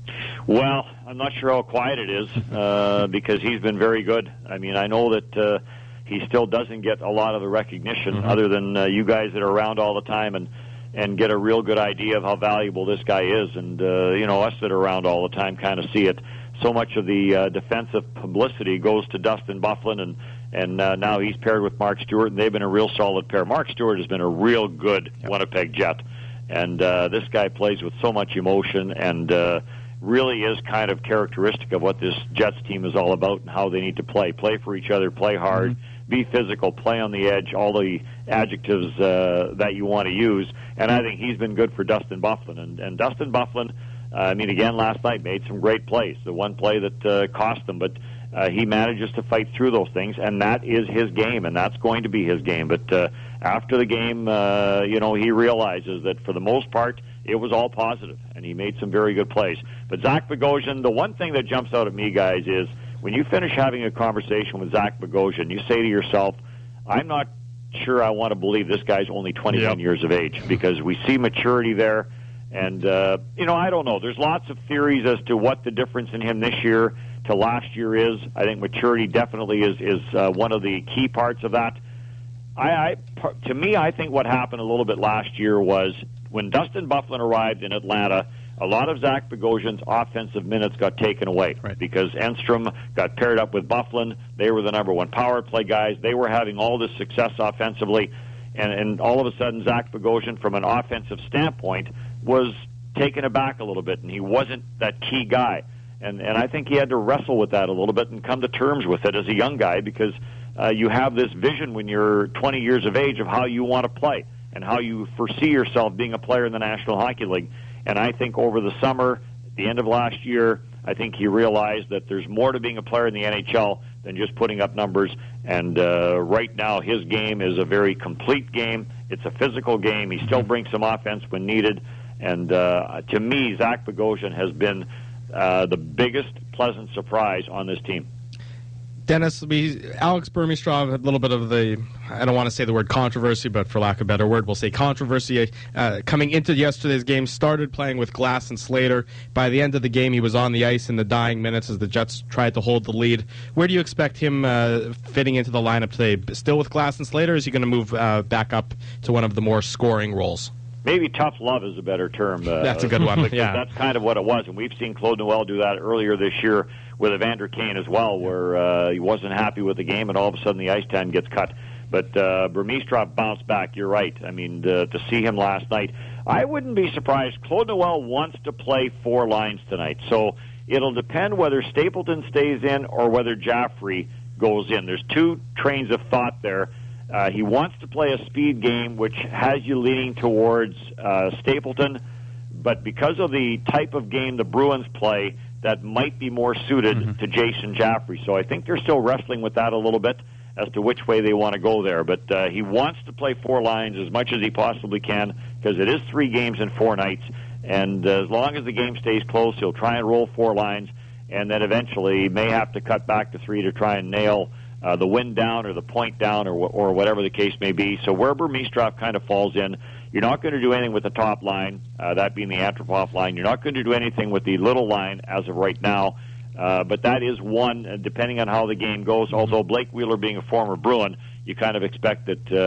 Well, I'm not sure how quiet it is uh, because he's been very good. I mean, I know that uh, he still doesn't get a lot of the recognition mm-hmm. other than uh, you guys that are around all the time and and get a real good idea of how valuable this guy is. And uh, you know, us that are around all the time kind of see it. So much of the uh, defensive publicity goes to Dustin Byfuglien, and and uh, now he's paired with Mark Stewart, and they've been a real solid pair. Mark Stewart has been a real good yep. Winnipeg Jet, and uh, this guy plays with so much emotion and uh, really is kind of characteristic of what this Jets team is all about and how they need to play. Play for each other, play hard, mm-hmm. be physical, play on the edge, all the adjectives uh, that you want to use. And I think he's been good for Dustin Byfuglien. And, and Dustin Byfuglien, uh, I mean, again, last night made some great plays. The one play that uh, cost them, but uh, he manages to fight through those things, and that is his game, and that's going to be his game. But uh, after the game, uh, you know, he realizes that for the most part, it was all positive, and he made some very good plays. But Zach Bogosian, the one thing that jumps out at me, guys, is when you finish having a conversation with Zach Bogosian, you say to yourself, I'm not sure I want to believe this guy's only twenty-one yep. years of age, because we see maturity there. And, uh, you know, I don't know. There's lots of theories as to what the difference in him this year to last year is. I think maturity definitely is, is uh, one of the key parts of that. I, I, to me, I think what happened a little bit last year was when Dustin Byfuglien arrived in Atlanta, a lot of Zach Bogosian's offensive minutes got taken away right. because Enstrom got paired up with Byfuglien. They were the number one power play guys. They were having all this success offensively. And, and all of a sudden, Zach Bogosian, from an offensive standpoint, was taken aback a little bit, and he wasn't that key guy. And, and I think he had to wrestle with that a little bit and come to terms with it as a young guy, because uh, you have this vision when you're twenty years of age of how you want to play and how you foresee yourself being a player in the National Hockey League. And I think over the summer, at the end of last year, I think he realized that there's more to being a player in the N H L than just putting up numbers. And uh, right now, his game is a very complete game. It's a physical game. He still brings some offense when needed. And uh, to me, Zach Bogosian has been uh, the biggest pleasant surprise on this team. Dennis, we, Alex Burmistrov had a little bit of the, I don't want to say the word controversy, but for lack of a better word, we'll say controversy. Uh, coming into yesterday's game, started playing with Glass and Slater. By the end of the game, he was on the ice in the dying minutes as the Jets tried to hold the lead. Where do you expect him uh, fitting into the lineup today? Still with Glass and Slater, or is he going to move uh, back up to one of the more scoring roles? Maybe tough love is a better term. Uh, that's a good one. Yeah, that's kind of what it was, and we've seen Claude Noel do that earlier this year with Evander Kane as well, where uh, he wasn't happy with the game, and all of a sudden the ice time gets cut. But uh, Burmistrov bounced back. You're right. I mean, uh, to see him last night, I wouldn't be surprised. Claude Noel wants to play four lines tonight, so it'll depend whether Stapleton stays in or whether Jaffrey goes in. There's two trains of thought there. Uh, he wants to play a speed game, which has you leaning towards uh, Stapleton, but because of the type of game the Bruins play, that might be more suited mm-hmm. to Jason Jaffrey. So I think they're still wrestling with that a little bit as to which way they want to go there. But uh, he wants to play four lines as much as he possibly can, because it is three games in four nights, and uh, as long as the game stays close, he'll try and roll four lines, and then eventually may have to cut back to three to try and nail Uh, the win down or the point down or or whatever the case may be. So where Burmistrov kind of falls in, you're not going to do anything with the top line, uh, that being the Antropov line. You're not going to do anything with the little line as of right now. Uh, but that is one, uh, depending on how the game goes. Although Blake Wheeler being a former Bruin, you kind of expect that uh,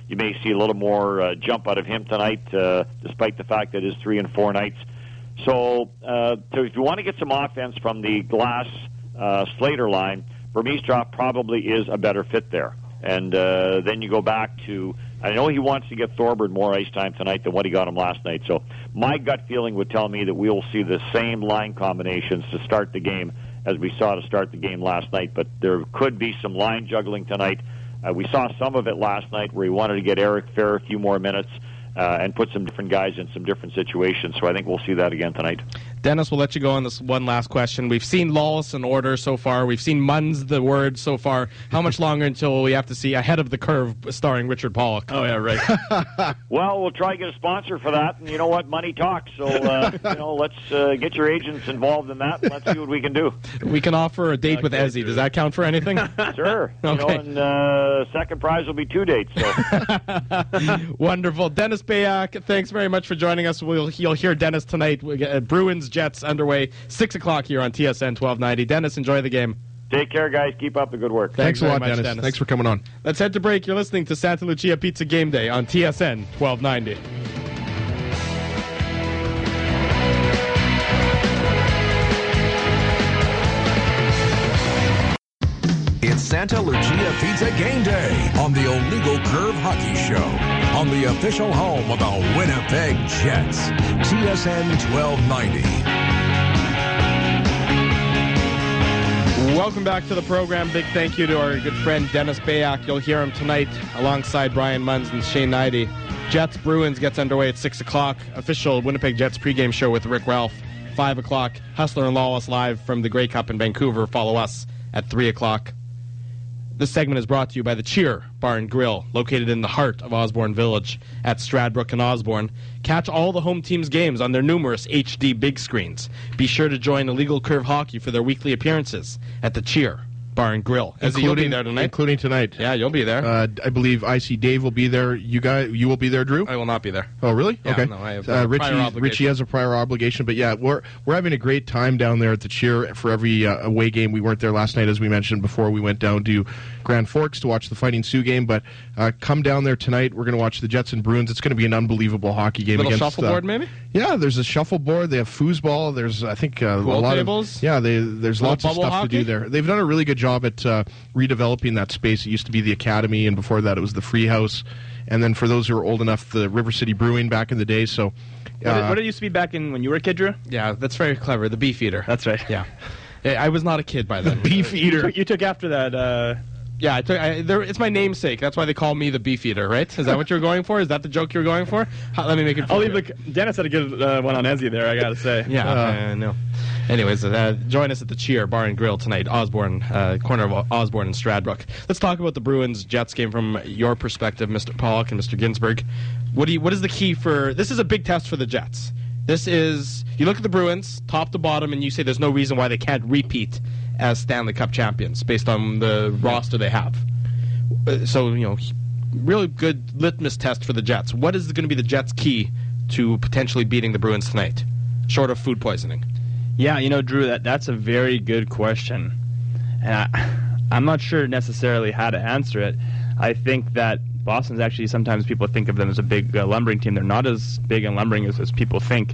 you may see a little more uh, jump out of him tonight, uh, despite the fact that it's three and four nights. So, uh, so if you want to get some offense from the Glass uh, Slater line, Burmistrov probably is a better fit there. And uh, then you go back to, I know he wants to get Thorburn more ice time tonight than what he got him last night. So my gut feeling would tell me that we will see the same line combinations to start the game as we saw to start the game last night. But there could be some line juggling tonight. Uh, we saw some of it last night where he wanted to get Eric Fair a few more minutes uh, and put some different guys in some different situations. So I think we'll see that again tonight. Dennis, we'll let you go on this one last question. We've seen Lawless in order so far. We've seen Munns the word so far. How much longer until we have to see Ahead of the Curve starring Richard Pollock? Oh, yeah, right. Well, we'll try to get a sponsor for that. And you know what? Money talks. So, uh, you know, let's uh, get your agents involved in that. And let's see what we can do. We can offer a date with Ezzy. Does that count for anything? Sure. You Okay. know, and uh, second prize will be two dates. So. Wonderful. Dennis Bayak, thanks very much for joining us. We'll, you'll hear Dennis tonight. We get, uh, Bruins Jets underway, six o'clock here on T S N twelve ninety. Dennis, enjoy the game. Take care, guys. Keep up the good work. Thanks Thanks a very lot, much, Dennis. Dennis. Thanks for coming on. Let's head to break. You're listening to Santa Lucia Pizza Game Day on T S N twelve ninety. It's Santa Lucia Pizza Game Day on the Illegal Curve Hockey Show on the official home of the Winnipeg Jets, T S N twelve ninety. Welcome back to the program. Big thank you to our good friend Dennis Bayak. You'll hear him tonight alongside Brian Munns and Shane Knighty. Jets Bruins gets underway at six o'clock. Official Winnipeg Jets pregame show with Rick Ralph. five o'clock. Hustler and Lawless live from the Grey Cup in Vancouver. Follow us at three o'clock. This segment is brought to you by the Cheer Bar and Grill, located in the heart of Osborne Village at Stradbrook and Osborne. Catch all the home team's games on their numerous H D big screens. Be sure to join Illegal Curve Hockey for their weekly appearances at the Cheer Bar and Grill. Ezzy, you'll be there tonight. Including tonight. Yeah, you'll be there. Uh, I believe I C Dave will be there. You guys, you will be there, Drew? I will not be there. Oh, really? Yeah, okay. no, I have uh, a prior Richie, obligation. Richie has a prior obligation, but yeah, we're we're having a great time down there at the Cheer for every uh, away game. We weren't there last night, as we mentioned before. We went down to Grand Forks to watch the Fighting Sioux game, but uh, come down there tonight. We're going to watch the Jets and Bruins. It's going to be an unbelievable hockey game. Little against, shuffleboard, uh, maybe? Yeah, there's a shuffleboard. They have foosball. There's, I think, uh, Pool a lot tables? of yeah. They, there's Little lots of bubble stuff hockey? to do there. They've done a really good job at uh, redeveloping that space. It used to be the Academy, and before that, it was the Free House. And then for those who are old enough, the River City Brewing back in the day. So, uh, What, did, what did it used to be back in when you were a kid, Drew? Yeah, that's very clever. The Beefeater. That's right. Yeah. Yeah, I was not a kid by then. Beef You Eater. took, you took after that. Uh, Yeah, I took, I, there, it's my namesake. That's why they call me the Beefeater, right? Is that what you're going for? Is that the joke you're going for? How, let me make it. I'll leave the. Dennis had a good uh, one on Ezzy there, I gotta say. Yeah, Uh, I know. Anyways, uh, join us at the Cheer Bar and Grill tonight, Osborne, uh, corner of Osborne and Stradbrook. Let's talk about the Bruins-Jets game from your perspective, Mister Pollock and Mister Ginsberg. What do you? What is the key for? This is a big test for the Jets. This is you look at the Bruins, top to bottom, and you say there's no reason why they can't repeat as Stanley Cup champions based on the roster they have. Uh, So you know, really good litmus test for the Jets. What is going to be the Jets' key to potentially beating the Bruins tonight, short of food poisoning? Yeah, you know, Drew, that that's a very good question, and I, I'm not sure necessarily how to answer it. I think that Boston's actually sometimes people think of them as a big uh, lumbering team. They're not as big and lumbering as, as people think,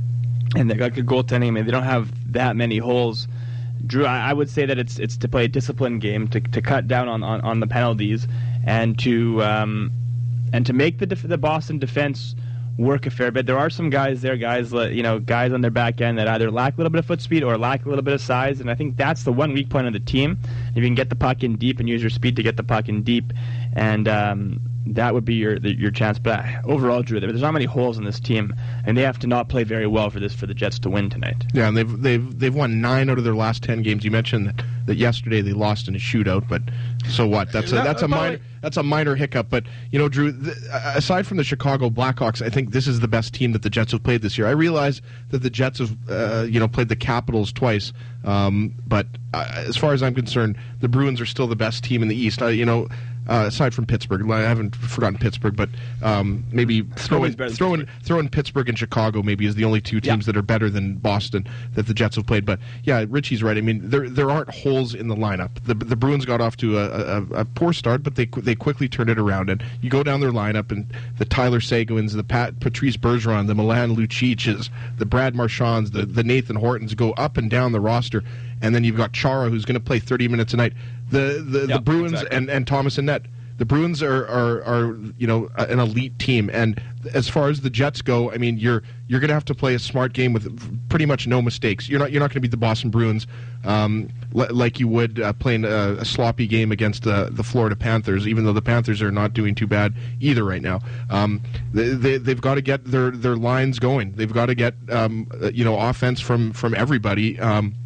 and they've got good goaltending. I mean, they don't have that many holes. Drew, I, I would say that it's it's to play a disciplined game, to to cut down on, on, on the penalties, and to um, and to make the def- the Boston defense work a fair bit. There are some guys there, guys, you know, guys on their back end that either lack a little bit of foot speed or lack a little bit of size, and I think that's the one weak point of the team. If you can get the puck in deep and use your speed to get the puck in deep, and um, that would be your your chance. But overall, Drew, there's not many holes in this team, and they have to not play very well for this for the Jets to win tonight. Yeah, and they've they've they've won nine out of their last ten games. You mentioned that, that yesterday they lost in a shootout, but so what? That's a that's a minor that's a minor hiccup. But you know, Drew, th- aside from the Chicago Blackhawks, I think this is the best team that the Jets have played this year. I realize that the Jets have uh, you know played the Capitals twice, um, but uh, as far as I'm concerned, the Bruins are still the best team in the East. Uh, you know. Uh, aside from Pittsburgh, I haven't forgotten Pittsburgh, but um, maybe throw in, throw, in, throw in Pittsburgh and Chicago maybe is the only two teams yeah. that are better than Boston that the Jets have played. But yeah, Richie's right. I mean, there there aren't holes in the lineup. The the Bruins got off to a, a, a poor start, but they they quickly turned it around. And you go down their lineup, and the Tyler Seguins, the Pat, Patrice Bergeron, the Milan Lucics, the Brad Marchands, the, the Nathan Hortons go up and down the roster. And then you've got Chara, who's going to play thirty minutes a night. The the, yep, the Bruins exactly. and, and Thomas and Net. The Bruins are, are, are you know an elite team, and as far as the Jets go, I mean you're you're going to have to play a smart game with pretty much no mistakes. You're not you're not going to beat the Boston Bruins um, l- like you would uh, playing a, a sloppy game against uh, the Florida Panthers. Even though the Panthers are not doing too bad either right now, um, they, they they've got to get their, their lines going. They've got to get um, you know offense from from everybody, um,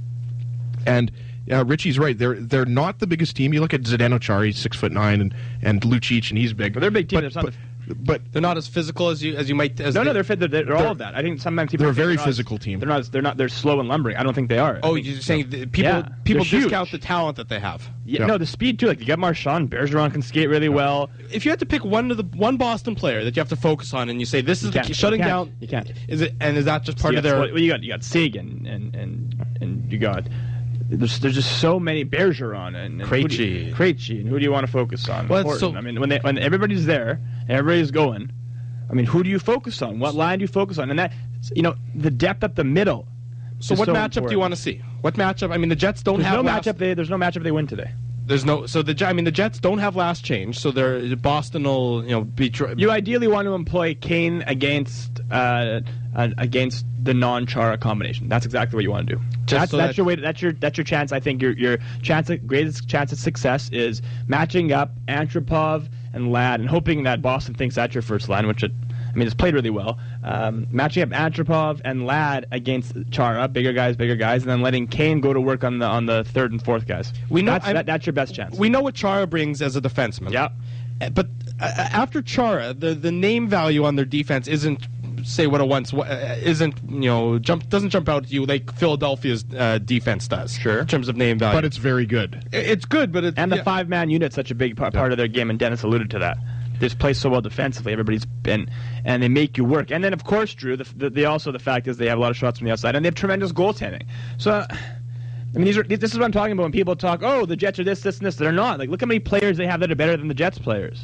and. Yeah, Richie's right. They're they're not the biggest team. You look at Zdeno Chara, he's six foot nine, and and Lucic, and he's big. But they're a big team. But, but, but, but they're not as physical as you as you might. As no, they, no, they're fit. They're, they're, they're all of that. I think sometimes people they're a very they're physical as, team. They're not. They're not. They're slow and lumbering. I don't think they are. Oh, you're saying that people yeah, people they're discount huge. the talent that they have. Yeah, yeah. No, the speed too. Like you got Marchand, Bergeron can skate really well. If you had to pick one of the one Boston player that you have to focus on, and you say this is the key, shutting you down, you can't. Is it? And is that just part so of their? Well, you got you got Sagan and and and you got. There's, there's just so many Bergeron and, and Krejci. Krejci, and who do you want to focus on? Well, so, I mean, when they, when everybody's there and everybody's going, I mean, who do you focus on? What line do you focus on? And that, you know, the depth up the middle. So what so matchup important. do you want to see? What matchup? I mean, the Jets don't there's have no last, matchup. They, there's no matchup they win today. There's no. So the I mean, the Jets don't have last change. So they're Boston will you know be. You ideally want to employ Kane against uh, uh, against the non-Chara combination. That's exactly what you want to do. Just that's so that's that, your way. To, that's your that's your chance. I think your your chance of, greatest chance of success is matching up Antropov and Ladd and hoping that Boston thinks that's your first line, which it. I mean, it's played really well. Um, matching up Antropov and Ladd against Chara, bigger guys, bigger guys, and then letting Kane go to work on the on the third and fourth guys. We know that's, that, that's your best chance. We know what Chara brings as a defenseman. Yeah, but uh, after Chara, the the name value on their defense isn't say what it once uh, isn't you know jump doesn't jump out at you like Philadelphia's uh, defense does. Sure, in terms of name value, but it's very good. It's good, but it's, and the yeah. five man unit's such a big part, part of their game, and Dennis alluded to that. They just play so well defensively. Everybody's been, and they make you work. And then, of course, Drew. The, the, they also the fact is they have a lot of shots from the outside, and they have tremendous goaltending. So, uh, I mean, these are this is what I'm talking about when people talk. Oh, the Jets are this, this, and this. They're not. Like, look how many players they have that are better than the Jets players.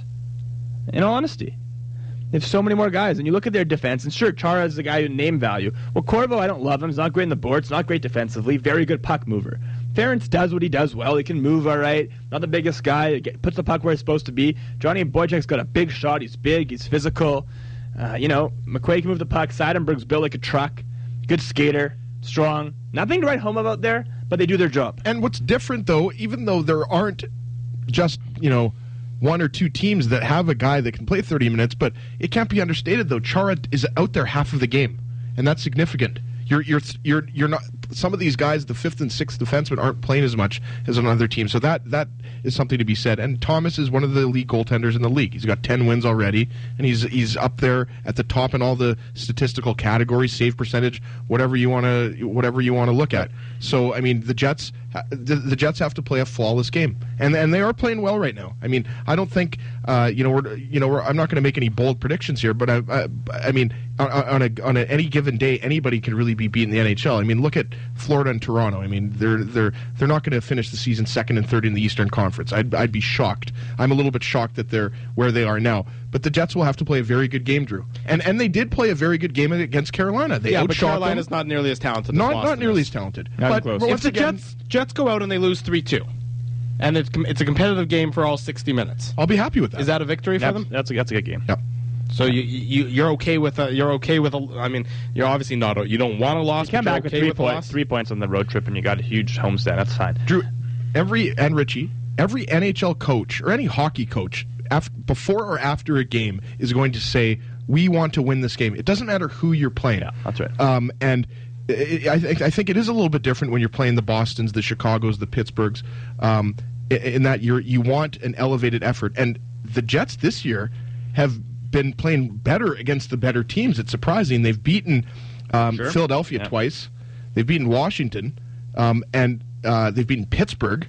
In all honesty, they have so many more guys. And you look at their defense, and sure, Chara is the guy who name value. Well, Corvo, I don't love him. He's not great in the boards. Not great defensively. Very good puck mover. Ferentz does what he does well. He can move all right. Not the biggest guy. Get, puts the puck where it's supposed to be. Johnny Boychuk's got a big shot. He's big. He's physical. Uh, you know, McQuaid can move the puck. Seidenberg's built like a truck. Good skater. Strong. Nothing to write home about there, but they do their job. And what's different, though, even though there aren't just, you know, one or two teams that have a guy that can play thirty minutes, but it can't be understated, though. Chara is out there half of the game, and that's significant. You're you're you're you're not. Some of these guys, the fifth and sixth defensemen, aren't playing as much as on other teams. So that that is something to be said. And Thomas is one of the elite goaltenders in the league. He's got ten wins already, and he's he's up there at the top in all the statistical categories, save percentage, whatever you want to whatever you want to look at. So I mean, the Jets the, the Jets have to play a flawless game, and and they are playing well right now. I mean, I don't think uh, you know we're you know we're, I'm not going to make any bold predictions here, but I I, I mean on, on a on a, any given day, anybody can really be beaten in the N H L. I mean, look at Florida and Toronto. I mean, they're they're they're not going to finish the season second and third in the Eastern Conference. I'd I'd be shocked. I'm a little bit shocked that they're where they are now. But the Jets will have to play a very good game, Drew. And and they did play a very good game against Carolina. They yeah, but outshot Carolina's them. not nearly as talented. Not as Boston not nearly is. as talented. Not but close. but If once the again, Jets Jets go out and they lose three two, and it's it's a competitive game for all sixty minutes, I'll be happy with that. is that a victory for That's, them? that's, a, that's a good game. Yep. So you, you you're okay with a, you're okay with a, I mean you're obviously not a, you don't want a loss. You come but back you're with okay three with a points, loss? three points on the road trip, and you got a huge homestand. That's fine. Drew, every and Richie, every N H L coach or any hockey coach, after, before or after a game, is going to say, "We want to win this game." It doesn't matter who you're playing. Yeah, that's right. Um, and it, I, th- I think it is a little bit different when you're playing the Bostons, the Chicagos, the Pittsburghs. Um, in, in that you you want an elevated effort, and the Jets this year have been playing better against the better teams. It's surprising. They've beaten um, Sure. Philadelphia Yeah. twice. They've beaten Washington, um, and uh, they've beaten Pittsburgh.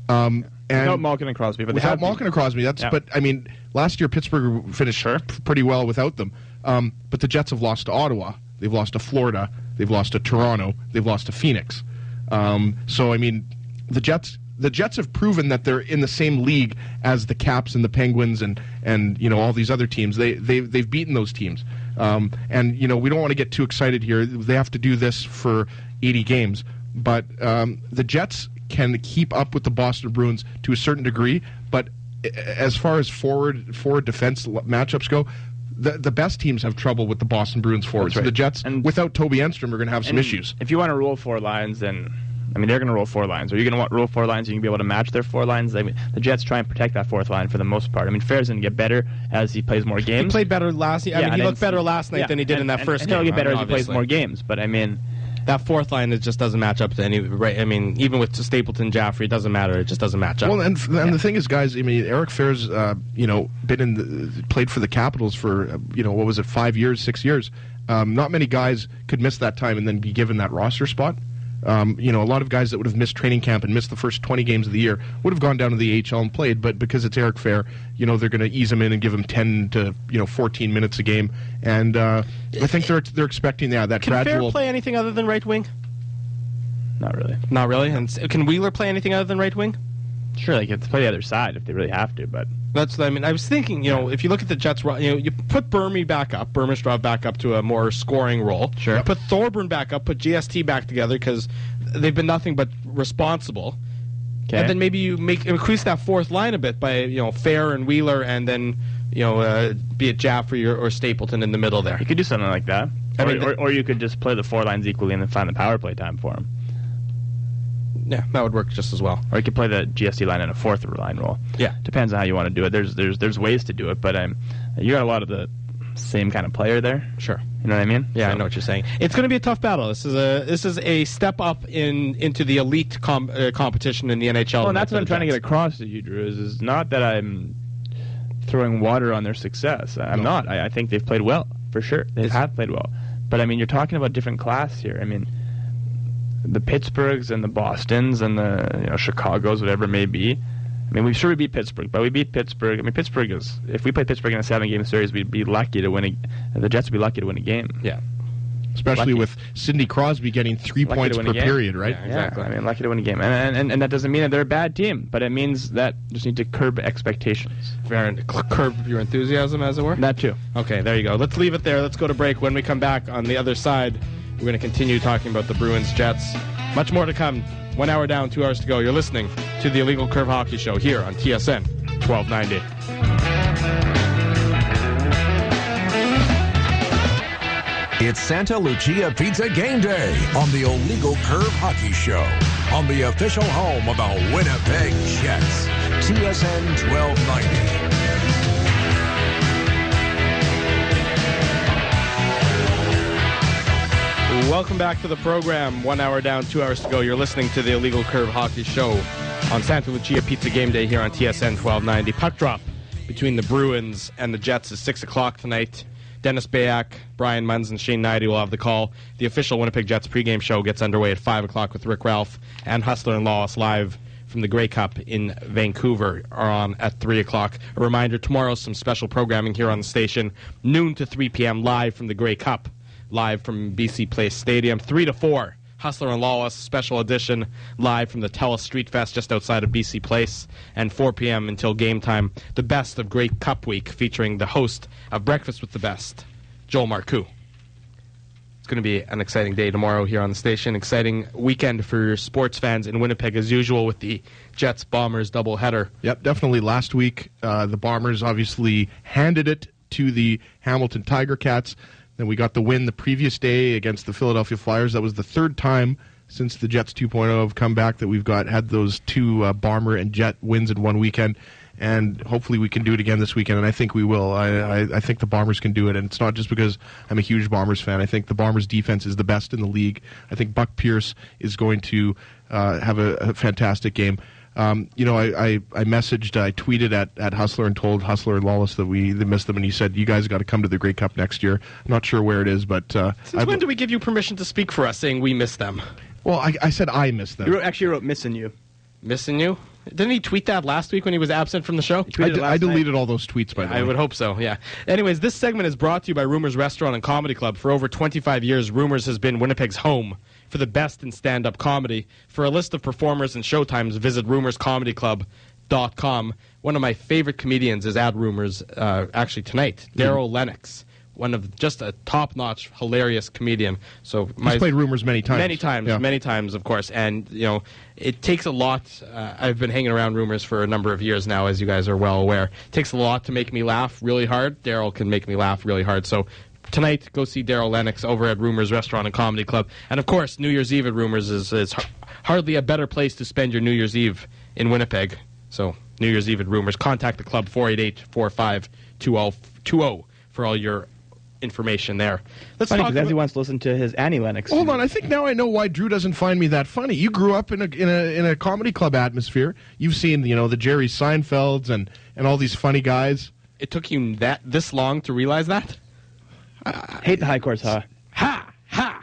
Um, and without Malkin and Crosby, but they without have Malkin and Crosby, that's. Yeah. But I mean, last year Pittsburgh finished Sure. p- pretty well without them. Um, but the Jets have lost to Ottawa, they've lost to Florida, they've lost to Toronto, they've lost to Phoenix. Um, so I mean, the Jets. The Jets have proven that they're in the same league as the Caps and the Penguins and, and you know all these other teams. They they they've beaten those teams. Um, and you know we don't want to get too excited here. They have to do this for eighty games, but um, the Jets can keep up with the Boston Bruins to a certain degree. But as far as forward forward defense matchups go, the the best teams have trouble with the Boston Bruins forwards. That's right. So the Jets, And- without Toby Enstrom, are going to have some And issues. If you want to roll four lines, then I mean they're going to roll four lines. Are you going to roll four lines? And you can be able to match their four lines. I mean, the Jets try and protect that fourth line for the most part. I mean, Fair's going to get better as he plays more He games. played better last year. I Yeah, mean, he and looked then- better last night yeah, than he did and, in that and, first and game. he'll get better I mean, as he plays obviously. more games. But I mean, That fourth line it just doesn't match up to any. Right? I mean, even with Stapleton, Jaffrey, it doesn't matter. It just doesn't match up. Well, and, and yeah. the thing is, guys, I mean, Eric Fair's, uh, you know, been in the, played for the Capitals for, uh, you know, what was it, five years, six years. Um, not many guys could miss that time and then be given that roster spot. Um, you know, a lot of guys that would have missed training camp and missed the first twenty games of the year would have gone down to the A H L and played, but because it's Eric Fair, you know, they're going to ease him in and give him ten to, you know, fourteen minutes a game. And uh, I think they're they're expecting yeah, that Can gradual... Fair play anything other than right wing? not really. Not really. And s- can Wheeler play anything other than right wing? Sure, they can play the other side if they really have to, but That's. I mean, I was thinking. You know, if you look at the Jets, ro- you know, you put Burmy back up, Burmistrov back up to a more scoring role. Sure. Put Thorburn back up. Put G S T back together because they've been nothing but responsible. okay. And then maybe you make increase that fourth line a bit by you know Fair and Wheeler, and then you know uh, be it Jaffrey or, or Stapleton in the middle there. you could do something like that. I or, mean, or, or you could just play the four lines equally and then find the power play time for them. Yeah, that would work just as well. Or you could play the G S T line in a fourth line role. Yeah. Depends on how you want to do it. There's there's there's ways to do it, but um, you got a lot of the same kind of player there. Sure. You know what I mean? Yeah, I So- know what you're saying. It's going to be a tough battle. This is a this is a step up in into the elite com- uh, competition in the N H L. Well, and that's for what I'm the trying to get Jets. across to you, Drew. Is, is not that I'm throwing water on their success. I'm No. not. I, I think they've played well for sure. They have played well, but I mean, you're talking about different class here. I mean, the Pittsburghs and the Bostons and the you know Chicago's, whatever it may be. I mean, we sure we beat Pittsburgh, but we beat Pittsburgh. I mean, Pittsburgh is. If we played Pittsburgh in a seven-game series, we'd be lucky to win a. The Jets would be lucky to win a game. Yeah. Especially Lucky. with Sidney Crosby getting three Lucky points to win per a game. period, right? Yeah, exactly. I mean, lucky to win a game, and, and and that doesn't mean that they're a bad team, but it means that you just need to curb expectations. Fair and cl- curb your enthusiasm, as it were. That too. Okay, there you go. Let's leave it there. Let's go to break. When we come back on the other side, we're going to continue talking about the Bruins Jets. Much more to come. One hour down, two hours to go. You're listening to the Illegal Curve Hockey Show here on T S N twelve ninety. It's Santa Lucia Pizza Game Day on the Illegal Curve Hockey Show on the official home of the Winnipeg Jets. T S N twelve ninety. Welcome back to the program. One hour down, two hours to go. You're listening to the Illegal Curve Hockey Show on Santa Lucia Pizza Game Day here on T S N twelve ninety. Puck drop between the Bruins and the Jets is six o'clock tonight. Dennis Bayak, Brian Munns, and Shane Knighty will have the call. The official Winnipeg Jets pregame show gets underway at five o'clock with Rick Ralph and Hustler and Lawless live from the Grey Cup in Vancouver are on at three o'clock. A reminder, tomorrow some special programming here on the station, noon to three p.m. live from the Grey Cup, live from B C Place Stadium, three to four. Hustler and Lawless special edition live from the Telus Street Fest just outside of B C Place, and four p.m. until game time, the best of Grey Cup week featuring the host of Breakfast with the Best, Joel Marcoux. It's going to be an exciting day tomorrow here on the station. Exciting weekend for sports fans in Winnipeg as usual with the Jets-Bombers doubleheader. Yep, definitely. Last week, uh, the Bombers obviously handed it to the Hamilton Tiger Cats. Then we got the win the previous day against the Philadelphia Flyers. That was the third time since the Jets two point oh have come back that we've got had those two uh, Bomber and Jet wins in one weekend. And hopefully we can do it again this weekend, and I think we will. I, I, I think the Bombers can do it, and it's not just because I'm a huge Bombers fan. I think the Bombers' defense is the best in the league. I think Buck Pierce is going to uh, have a, a fantastic game. Um, you know, I, I, I messaged, I tweeted at, at Hustler and told Hustler and Lawless that we they missed them, and he said, you guys got to come to the Grey Cup next year. I'm not sure where it is, but... Uh, Since when do we give you permission to speak for us saying we miss them? Well, I, I said I missed them. You wrote, actually wrote missing you. Missing you? Didn't he tweet that last week when he was absent from the show? I, d- I deleted all those tweets, by the way. I would hope so, yeah. Anyways, this segment is brought to you by Rumors Restaurant and Comedy Club. For over twenty-five years, Rumors has been Winnipeg's home for the best in stand-up comedy. For a list of performers and showtimes, visit rumors comedy club dot com. One of my favorite comedians is at Rumors, uh, actually tonight, Daryl Lennox. One of just a top-notch, hilarious comedian. So my, He's played Rumors many times. Many times, yeah. many times, of course. And, you know, it takes a lot. Uh, I've been hanging around Rumors for a number of years now, as you guys are well aware. It takes a lot to make me laugh really hard. Daryl can make me laugh really hard. So tonight, go see Daryl Lennox over at Rumors Restaurant and Comedy Club. And, of course, New Year's Eve at Rumors is, is hardly a better place to spend your New Year's Eve in Winnipeg. So New Year's Eve at Rumors. Contact the club, four eight eight, four five two zero two zero, for all your information there. Let's Funny, talk because about... he wants to listen to his Annie Lennox. Hold on, I think now I know why Drew doesn't find me that funny. You grew up in a in a in a comedy club atmosphere. You've seen, you know, the Jerry Seinfelds and, and all these funny guys. It took you that this long to realize that? I hate the high courts, huh? Ha! Ha!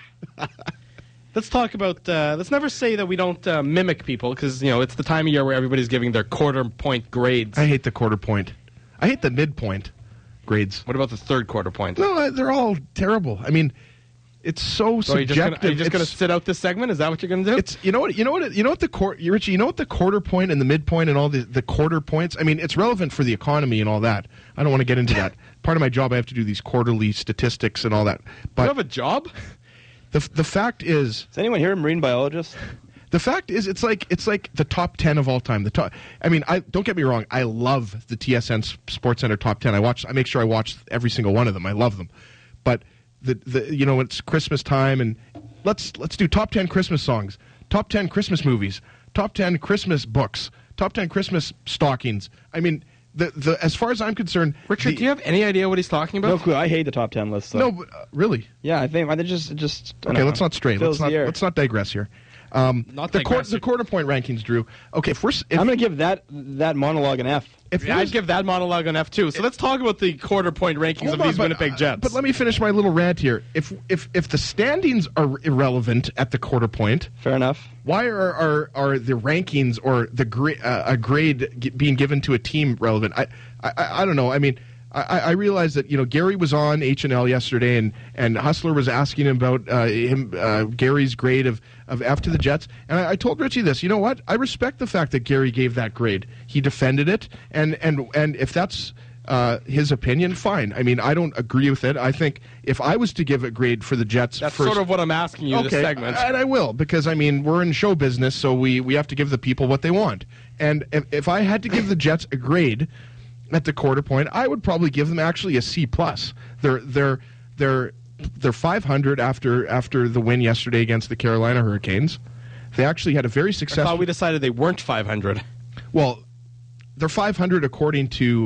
Let's talk about, uh, let's never say that we don't uh, mimic people, because, you know, it's the time of year where everybody's giving their quarter point grades. I hate the quarter point. I hate the midpoint grades. What about the third quarter point? No, uh, they're all terrible. I mean, it's so So are you subjective. just gonna, are you just going to It's- sit out this segment? Is that what you're going to do? It's you know what you know what you know what the quar- Richie, you know what the quarter point and the midpoint and all the the quarter points. I mean, it's relevant for the economy and all that. I don't want to get into that. Part of my job, I have to do these quarterly statistics and all that. But you have a job? the the fact is, Is anyone here a marine biologist? the fact is, it's like it's like the top ten of all time. The top. I mean, I don't get me wrong. I love the T S N Sports Center top ten. I watch. I make sure I watch every single one of them. I love them, but the the you know it's Christmas time and let's let's do top ten Christmas songs, top ten Christmas movies, top ten Christmas books, top ten Christmas stockings. I mean, the the as far as I'm concerned, Richard, the- do you have any idea what he's talking about? No clue. I hate the top ten list. Though. no, but, uh, really. Yeah, I think I think just just. I don't Okay, know. let's not stray. Fills Let's not the air. let's not digress here. Um, Not the, quar- digress. the quarter point rankings, Drew. Okay, if we're s- if, I'm going to give that that monologue an F. if Yeah, there's- I'd give that monologue an F too. So let's talk about the quarter point rankings Hold of on, these but, Winnipeg uh, Jets. But let me finish my little rant here. If if if the standings are irrelevant at the quarter point, Fair enough. why are are, are the rankings or the gra- uh, a grade g- being given to a team relevant? I I, I don't know. I mean. I, I realize that you know Gary was on H and L yesterday, and, and Hustler was asking him about uh, him uh, Gary's grade of, of F to the Jets, and I, I told Richie this. You know what? I respect the fact that Gary gave that grade. He defended it, and and and if that's uh, his opinion, fine. I mean, I don't agree with it. I think if I was to give a grade for the Jets, That's first, sort of what I'm asking you okay, this segment. and I will because I mean we're in show business, so we we have to give the people what they want. And if, if I had to give the Jets a grade at the quarter point, I would probably give them actually a C plus. They're they're they're they're five hundred after after the win yesterday against the Carolina Hurricanes. They actually had a very I successful. thought we decided they weren't five hundred. Well, they're five hundred according to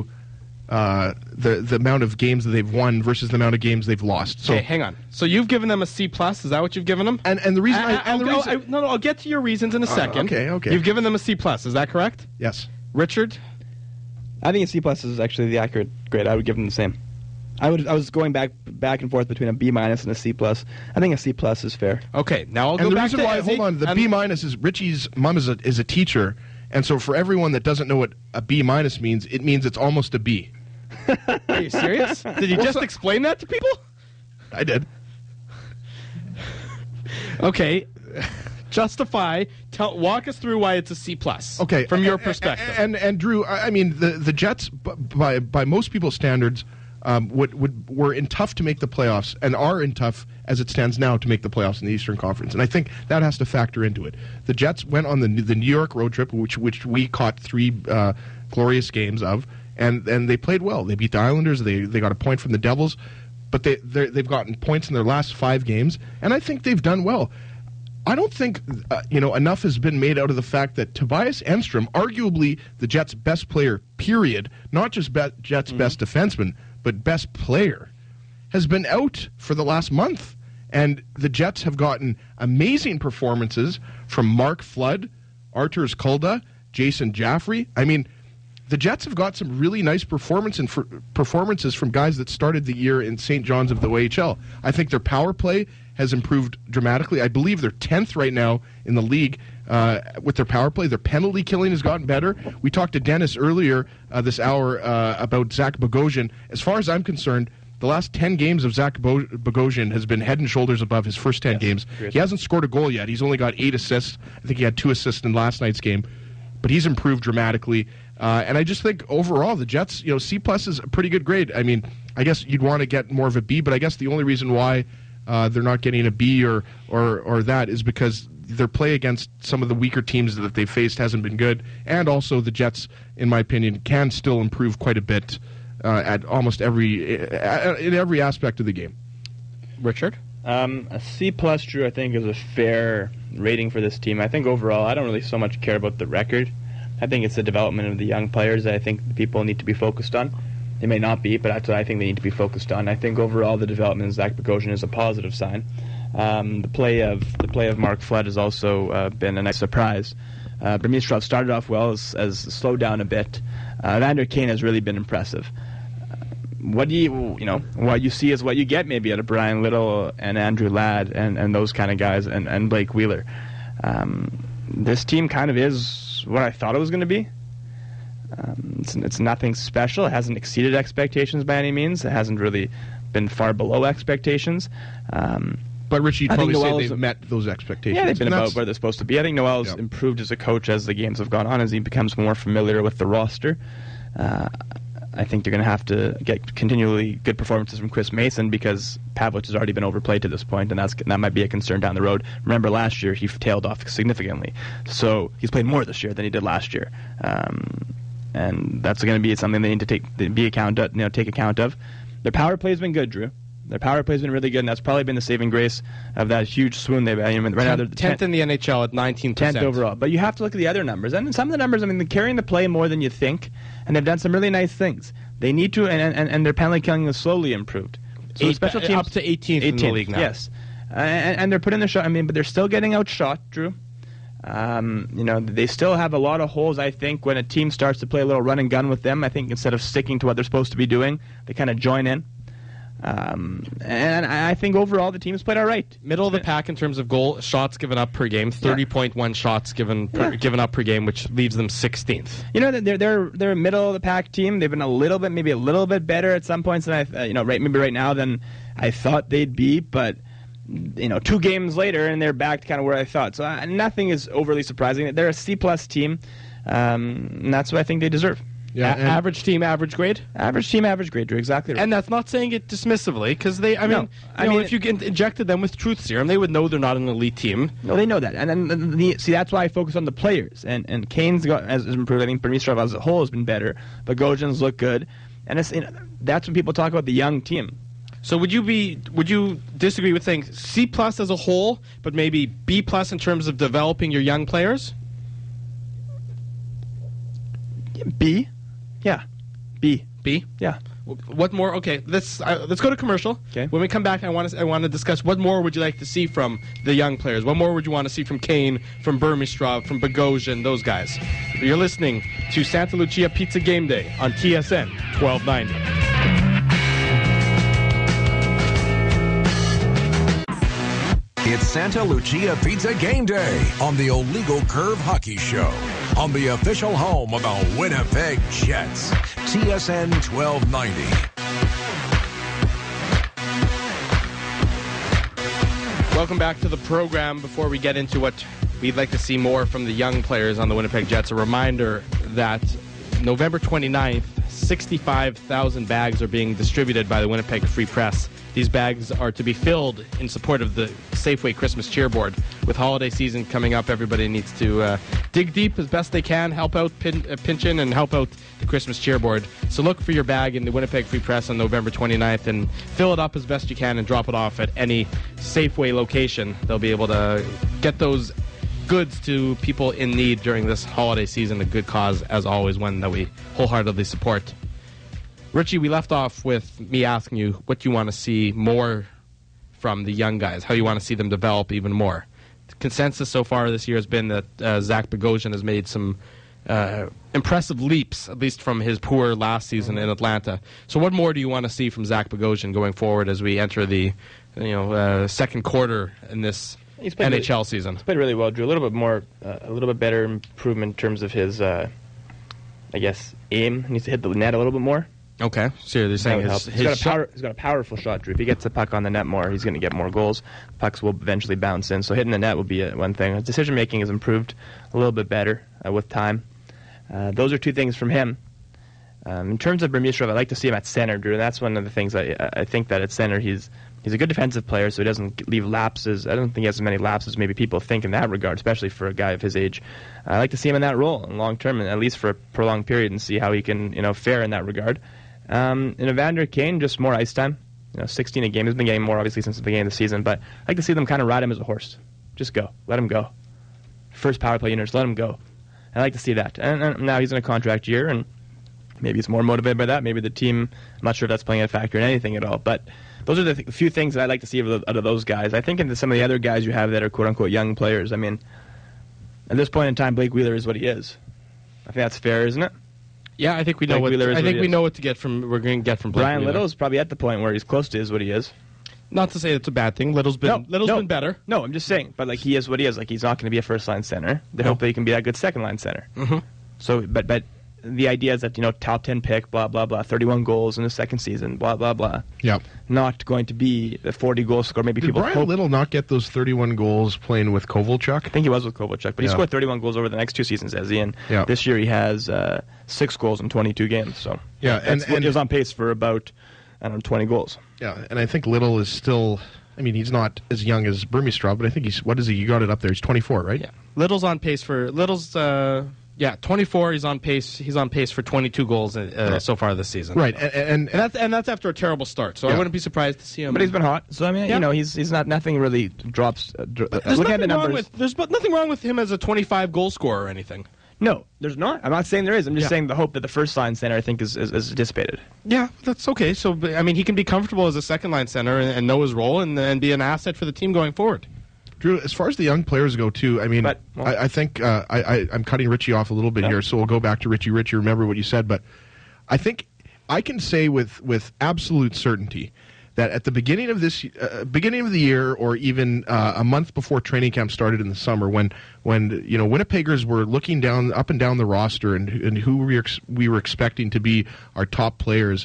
uh, the the amount of games that they've won versus the amount of games they've lost. So Okay, hang on. So you've given them a C plus? Is that what you've given them? and and the reason I, I, and the I'll- reason I- no, no, I'll get to your reasons in a second. okay, okay. You've given them a C plus. Is that correct, yes. Richard? I think a C plus is actually the accurate grade. I would give them the same. I would. I was going back back and forth between a B minus and a C plus. I think a C plus is fair. Okay, now I'll And go the back reason to why, Ezzy, hold on, the and- B minus is Richie's mom is a is a teacher, and so for everyone that doesn't know what a B minus means, it means it's almost a B. Are you serious? Did you Well, just so- explain that to people? I did. Okay, justify. Tell, walk us through why it's a C plus. Okay, from your and- perspective. And, and and Drew, I I mean the the Jets b- by by most people's standards um, would would were in tough to make the playoffs and are in tough as it stands now to make the playoffs in the Eastern Conference, and I think that has to factor into it. The Jets went on the the New York road trip, which which we caught three uh, glorious games of, and and they played well. They beat the Islanders. They they got a point from the Devils, but they they're- they've gotten points in their last five games, and I think they've done well. I don't think uh, you know enough has been made out of the fact that Tobias Enstrom, arguably the Jets' best player, period, not just be- Jets' Mm-hmm. best defenseman, but best player, has been out for the last month, and the Jets have gotten amazing performances from Mark Flood, Arturs Kulda, Jason Jaffrey. I mean, the Jets have got some really nice performance and for, performances from guys that started the year in Saint John's of the O H L. I think their power play has improved dramatically. I believe they're tenth right now in the league uh, with their power play. Their penalty killing has gotten better. We talked to Dennis earlier uh, this hour uh, about Zach Bogosian. As far as I'm concerned, the last ten games of Zach Bo- Bogosian has been head and shoulders above his first ten yes, games. He hasn't scored a goal yet. He's only got eight assists. I think he had two assists in last night's game. But he's improved dramatically. Uh, and I just think overall the Jets, you know, C plus is a pretty good grade. I mean, I guess you'd want to get more of a B, but I guess the only reason why uh, they're not getting a B or, or, or that is because their play against some of the weaker teams that they've faced hasn't been good. And also the Jets, in my opinion, can still improve quite a bit uh, at almost every, uh, in every aspect of the game. Richard? Um, a C plus, Drew, I think is a fair rating for this team. I think overall, I don't really so much care about the record. I think it's the development of the young players that I think the people need to be focused on. They may not be, but that's what I think they need to be focused on. I think overall the development of Zach Bogosian is a positive sign. Um, the play of the play of Mark Flood has also uh, been a nice surprise. Uh, Burmistrov started off well, as, as slowed down a bit. Uh, Vander Kane has really been impressive. What do you, you know, what you see is what you get maybe out of Brian Little and Andrew Ladd and, and those kind of guys and, and Blake Wheeler. Um, this team kind of is what I thought it was going to be. Um, it's, it's nothing special. It hasn't exceeded expectations by any means. It hasn't really been far below expectations. Um, but Richie, you'd probably say Noel's they've met those expectations. Yeah, they've been and about where they're supposed to be. I think Noel's yep. improved as a coach as the games have gone on, as he becomes more familiar with the roster. Uh, I think they're going to have to get continually good performances from Chris Mason because Pavlich has already been overplayed to this point, and that's, that might be a concern down the road. Remember, last year he tailed off significantly, so he's played more this year than he did last year, um, and that's going to be something they need to take be account of, you know, take account of. Their power play has been good, Drew. Their power play has been really good, and that's probably been the saving grace of that huge swoon they've had. I mean, right now they're tenth in the N H L at nineteen percent. tenth overall. But you have to look at the other numbers. And some of the numbers, I mean, they're carrying the play more than you think, and they've done some really nice things. They need to, and, and, and their penalty killing has slowly improved. So Eight, special teams, up to eighteenth, eighteenth in the league now. Yes. Uh, and, and they're putting their shot, I mean, but they're still getting outshot, Drew. Um, you know, they still have a lot of holes, I think, when a team starts to play a little run and gun with them. I think instead of sticking to what they're supposed to be doing, they kind of join in. Um, and I think overall the team's played all right. Middle of the pack in terms of goal shots given up per game, thirty point one yeah. shots given per, yeah. given up per game, which leaves them sixteenth. You know, they're they're they're a middle of the pack team. They've been a little bit, maybe a little bit better at some points than I, uh, you know, right maybe right now than I thought they'd be. But you know, two games later and they're back to kind of where I thought. So uh, nothing is overly surprising. They're a C plus team, um, and that's what I think they deserve. Yeah, a- average team, average grade? Average team, average grade, Drew, exactly right. And that's not saying it dismissively, because they, I no, mean, I you know, mean, if you injected them with truth serum, they would know they're not an elite team. No, they know that. And then, the, the, see, that's why I focus on the players. And and Kane's got, has improved. I think Burmistrov as a whole has been better. Bogosian's look good. And it's, you know, that's when people talk about the young team. So would you be would you disagree with saying C plus as a whole, but maybe B plus in terms of developing your young players? B, yeah, B, B, yeah. What more? Okay, let's uh, let's go to commercial. Okay. When we come back, I want to I want to discuss what more would you like to see from the young players? What more would you want to see from Kane, from Burmistrov, from Bogosian, those guys? You're listening to Santa Lucia Pizza Game Day on T S N twelve ninety. It's Santa Lucia Pizza Game Day on the Illegal Curve Hockey Show on the official home of the Winnipeg Jets, T S N twelve ninety. Welcome back to the program. Before we get into what we'd like to see more from the young players on the Winnipeg Jets, a reminder that November twenty-ninth, sixty-five thousand bags are being distributed by the Winnipeg Free Press. These bags are to be filled in support of the Safeway Christmas Cheerboard. With holiday season coming up, everybody needs to uh, dig deep as best they can, help out pin, uh, pinch in and help out the Christmas Cheerboard. So look for your bag in the Winnipeg Free Press on November twenty-ninth and fill it up as best you can and drop it off at any Safeway location. They'll be able to get those goods to people in need during this holiday season. A good cause, as always, one that we wholeheartedly support. Richie, we left off with me asking you what you want to see more from the young guys, how you want to see them develop even more. The consensus so far this year has been that uh, Zach Bogosian has made some uh, impressive leaps, at least from his poor last season in Atlanta. So what more do you want to see from Zach Bogosian going forward as we enter the you know uh, second quarter in this He's played N really, H L season. He's played really well, Drew. A little bit more, uh, a little bit better improvement in terms of his, uh, I guess, aim. He needs to hit the net a little bit more. Okay, so you're saying his, he's, his got a shot- power, he's got a powerful shot, Drew. If he gets the puck on the net more, he's going to get more goals. Pucks will eventually bounce in, so hitting the net will be a, one thing. His decision-making has improved a little bit better uh, with time. Uh, those are two things from him. Um, in terms of Burmistrov, I'd like to see him at center, Drew. And that's one of the things I, I think that at center he's he's a good defensive player, so he doesn't leave lapses. I don't think he has as many lapses as maybe people think in that regard, especially for a guy of his age. I'd like to see him in that role in long term, and at least for a prolonged period, and see how he can you know fare in that regard. Um, and Evander Kane, just more ice time. You know, sixteen a game. He's been getting more, obviously, since the beginning of the season. But I'd like to see them kind of ride him as a horse. Just go. Let him go. First power play unit, just let him go. I'd like to see that. And, and now he's in a contract year, and maybe he's more motivated by that. Maybe the team, I'm not sure if that's playing a factor in anything at all. But those are the th- few things that I'd like to see out of, out of those guys. I think into some of the other guys you have that are quote-unquote young players, I mean, at this point in time, Blake Wheeler is what he is. I think that's fair, isn't it? Yeah, I think we know Blake what Wheeler is I what think he we is. know what to get from we're going to get from Blake Brian Wheeler. Little's probably at the point where he's close to is what he is. Not to say it's a bad thing. Little's been No, Little's no. been better. No, I'm just saying. But like he is what he is. Like he's not going to be a first line center. They No. hope that he can be that good second line center. Mhm. So, but but the idea is that you know top ten pick, blah blah blah, thirty-one goals in the second season, blah blah blah. Yeah. Not going to be the forty goal score. Maybe Did people Brian hope. Little not get those thirty-one goals playing with Kovalchuk? I think he was with Kovalchuk, but he Yeah. scored thirty-one goals over the next two seasons, as he and Yeah. this year he has uh, six goals in twenty-two games. So Yeah, and- that's- and- he was on pace for about I don't know twenty goals. Yeah, and I think Little is still. I mean, he's not as young as Burmistrov, but I think he's. What is he? You got it up there. He's twenty-four, right? Yeah, Little's on pace for Little's. Uh, yeah, twenty-four. He's on pace. He's on pace for twenty-two goals uh, so far this season. Right, and, and, and that's and that's after a terrible start. So I Yeah. wouldn't be surprised to see him. But he's been hot. So I mean, Yeah. you know, he's he's not nothing really drops. Uh, dr- uh, There's look at nothing the wrong numbers. with there's but nothing wrong with him as a twenty-five goal scorer or anything. No, there's not. I'm not saying there is. I'm just Yeah. saying the hope that the first line center I think is is, is dissipated. Yeah, that's okay. So but, I mean, he can be comfortable as a second line center and, and know his role and and be an asset for the team going forward. Drew, as far as the young players go, too, I mean, But, well- I, I think uh, I, I, I'm cutting Richie off a little bit Yeah. here, so we'll go back to Richie. Richie, remember what you said, but I think I can say with, with absolute certainty that at the beginning of this uh, beginning of the year, or even uh, a month before training camp started in the summer, when when you know Winnipeggers were looking down up and down the roster and and who we were, ex- we were expecting to be our top players,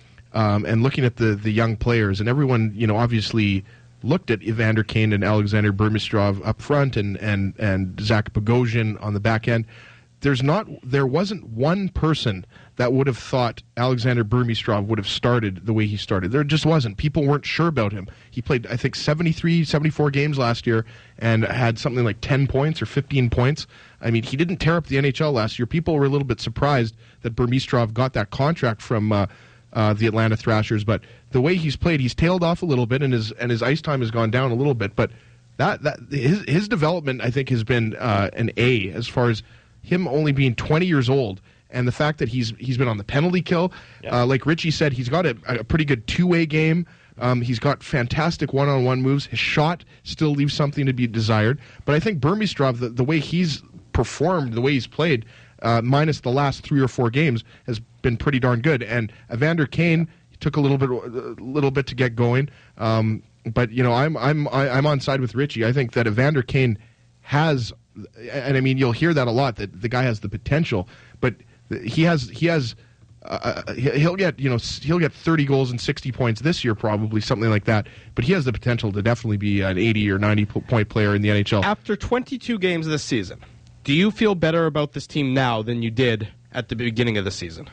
um, and looking at the the young players, and everyone you know obviously looked at Evander Kane and Alexander Burmistrov up front, and and and Zach Bogosian on the back end. There's not, there wasn't one person that would have thought Alexander Burmistrov would have started the way he started. There just wasn't. People weren't sure about him. He played, I think, seventy-three, seventy-four games last year and had something like ten points or fifteen points. I mean, he didn't tear up the N H L last year. People were a little bit surprised that Burmistrov got that contract from uh, uh, the Atlanta Thrashers, but the way he's played, he's tailed off a little bit, and his and his ice time has gone down a little bit. But that that his his development, I think, has been uh, an A as far as him only being twenty years old, and the fact that he's he's been on the penalty kill. Yeah. Uh, like Richie said, he's got a, a pretty good two-way game. Um, he's got fantastic one-on-one moves. His shot still leaves something to be desired. But I think Burmistrov, the, the way he's performed, the way he's played, uh, minus the last three or four games, has been pretty darn good. And Evander Kane took a little bit a little bit to get going. Um, but you know, I'm I'm I- I'm on side with Richie. I think that Evander Kane has. And I mean, you'll hear that a lot. That the guy has the potential, but he has he has uh, he'll get you know he'll get thirty goals and sixty points this year, probably something like that. But he has the potential to definitely be an eighty or ninety point player in the N H L. After twenty-two games this season, do you feel better about this team now than you did at the beginning of the season?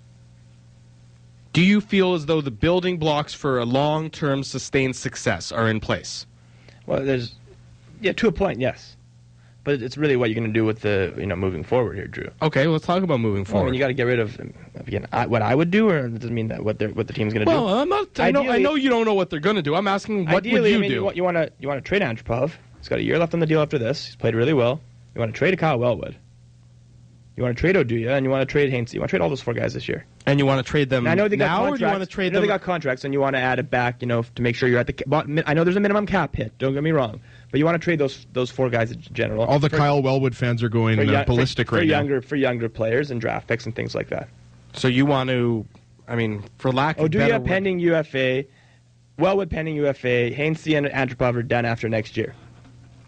Do you feel as though the building blocks for a long-term sustained success are in place? Well, there's yeah to a point, yes. But it's really what you're going to do with the you know moving forward here, Drew. Okay, let's talk about moving Well, I forward. mean, you got to get rid of again I, what I would do, or does it mean that what they're, what the team's going to well, do? I'm not, I know I Ideally- know you don't know what they're going to do. I'm asking what Ideally, would you I mean, do? You, want to you want to trade Andropov. He's got a year left on the deal after this. He's played really well. You want to trade a Kyle Wellwood. You want to trade Oduya, and you want to trade Hainsey. You want to trade all those four guys this year. and you want to trade them And I know they got now, or contracts. do you want to trade I know them? they got contracts, and you want to add it back, you know, to make sure you're at the. ca- well, I know there's a minimum cap hit. Don't get me wrong, but you want to trade those those four guys in general. All the for, Kyle Wellwood fans are going for uh, young- ballistic for, right for now. younger for younger players and draft picks and things like that. So you want to, I mean, for lack of better Oduya word- pending U F A, Wellwood pending U F A, Hainsey and Andropov are done after next year.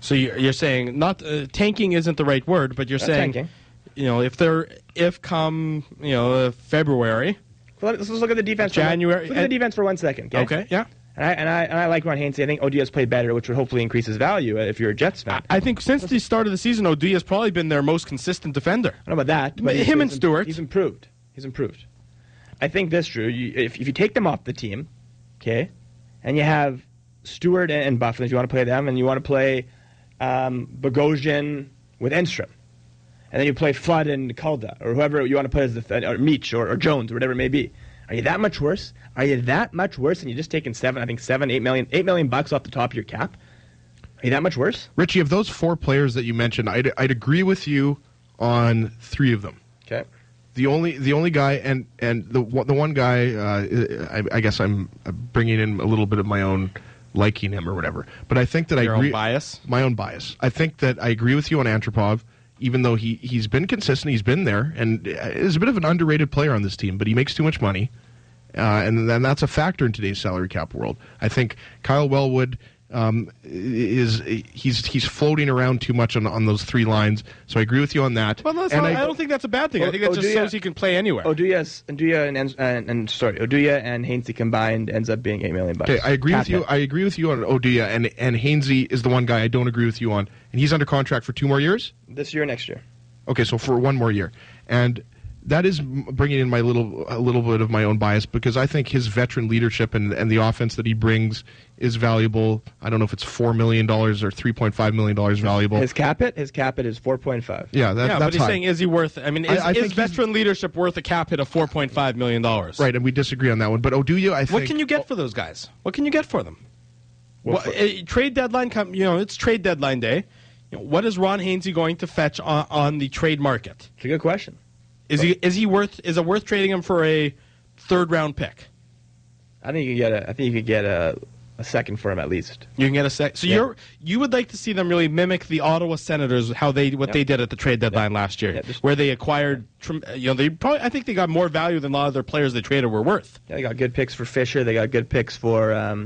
So you're, you're saying not uh, tanking isn't the right word, but you're Not saying, tanking. you know, if they're if come you know uh, February, Well, let's, let's look at the defense. January- For one, look at the defense for one second. Okay. okay, yeah. And I and I and I like Ron Hainsey. I think Odia's played better, which would hopefully increase his value if you're a Jets fan. I think since the start of the season, O'Dia has probably been their most consistent defender. I don't know about that. But Him he's, and he's, Stewart. He's improved. He's improved. I think this, Drew, you, if, if you take them off the team, okay, and you have Stewart and, and Bufflin, if you want to play them, and you want to play um, Bogosian with Enstrom, and then you play Flood and Calda, or whoever you want to put as the th- or Meach or, or Jones, or whatever it may be. Are you that much worse? Are you that much worse than you just taking seven, I think seven, eight million, eight million bucks off the top of your cap? Are you that much worse? Richie, of those four players that you mentioned, I'd, I'd agree with you on three of them. Okay. The only the only guy and and the one- the one guy, uh, I, I guess I'm bringing in a little bit of my own liking him or whatever. But I think that Your I own agree. bias? My own bias. I think that I agree with you on Antropov. Even though he he's been consistent, he's been there, and is a bit of an underrated player on this team. But he makes too much money, uh, and then that's a factor in today's salary cap world. I think Kyle Wellwood. Um, is he's he's floating around too much on on those three lines, so I agree with you on that. Well, that's and not, I, I, don't think that's a bad thing. I O- think that just O'Dia- shows he can play anywhere. Oduya, Oduya and, and, and, and sorry, Oduya and Hainsey combined ends up being eight million bucks. Okay, I agree Cap with you. hit. I agree with you on Odia, and and Hainsey is the one guy I don't agree with you on, and he's under contract for two more years. This year, next year. Okay, so for one more year, and that is m- bringing in my little a little bit of my own bias because I think his veteran leadership and and the offense that he brings is valuable. I don't know if it's four million dollars or three point five million dollars valuable. His cap hit, his cap hit is four point five. yeah, that, yeah, that's but he's high. saying, is he worth? I mean, is, I- I is think he's- veteran leadership worth a cap hit of four point five million dollars? Right, and we disagree on that one. But Oduya, I think. What can you get for those guys? What can you get for them? What What, for- uh, trade deadline come. You know, it's trade deadline day. You know, what is Ron Hainsey going to fetch on, on the trade market? It's a good question. Is he is he worth? Is it worth trading him for a third round pick? I think you could get a. I think you could get a, a second for him at least. You can get a sec. So Yeah. you're you would like to see them really mimic the Ottawa Senators, how they what Yeah. they did at the trade deadline last year, Yeah, just- where they acquired. trim- You know, they probably I think they got more value than a lot of their players they traded were worth. Yeah, they got good picks for Fisher. They got good picks for um,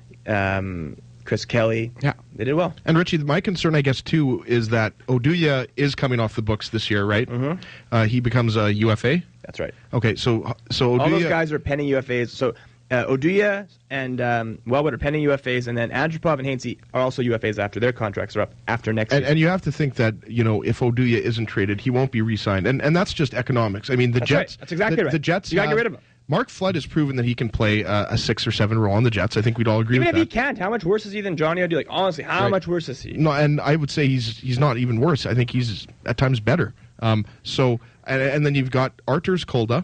um, Chris Kelly. Yeah. They did well. And Richie, my concern, I guess, too, is that Oduya is coming off the books this year, right? Mhm. Uh, he becomes a U F A. That's right. Okay, so so All those Oduya- guys are pending U F As. So uh, Oduya and um, Wellwood are pending U F As, and then Andropov and Hainsey are also U F As after their contracts are up after next And, year. and you have to think that, you know, if Oduya isn't traded, he won't be re-signed. And and that's just economics. I mean, the That's Jets... right. That's exactly the, right. The Jets... You gotta have- get rid of him. Mark Flood has proven that he can play uh, a six or seven role on the Jets. I think we'd all agree Even if with he that. can't, how much worse is he than Johnny Oduya? Like, honestly, how Right. much worse is he? No, and I would say he's he's not even worse. I think he's at times better. Um, so, and, and then you've got Arturs Kolda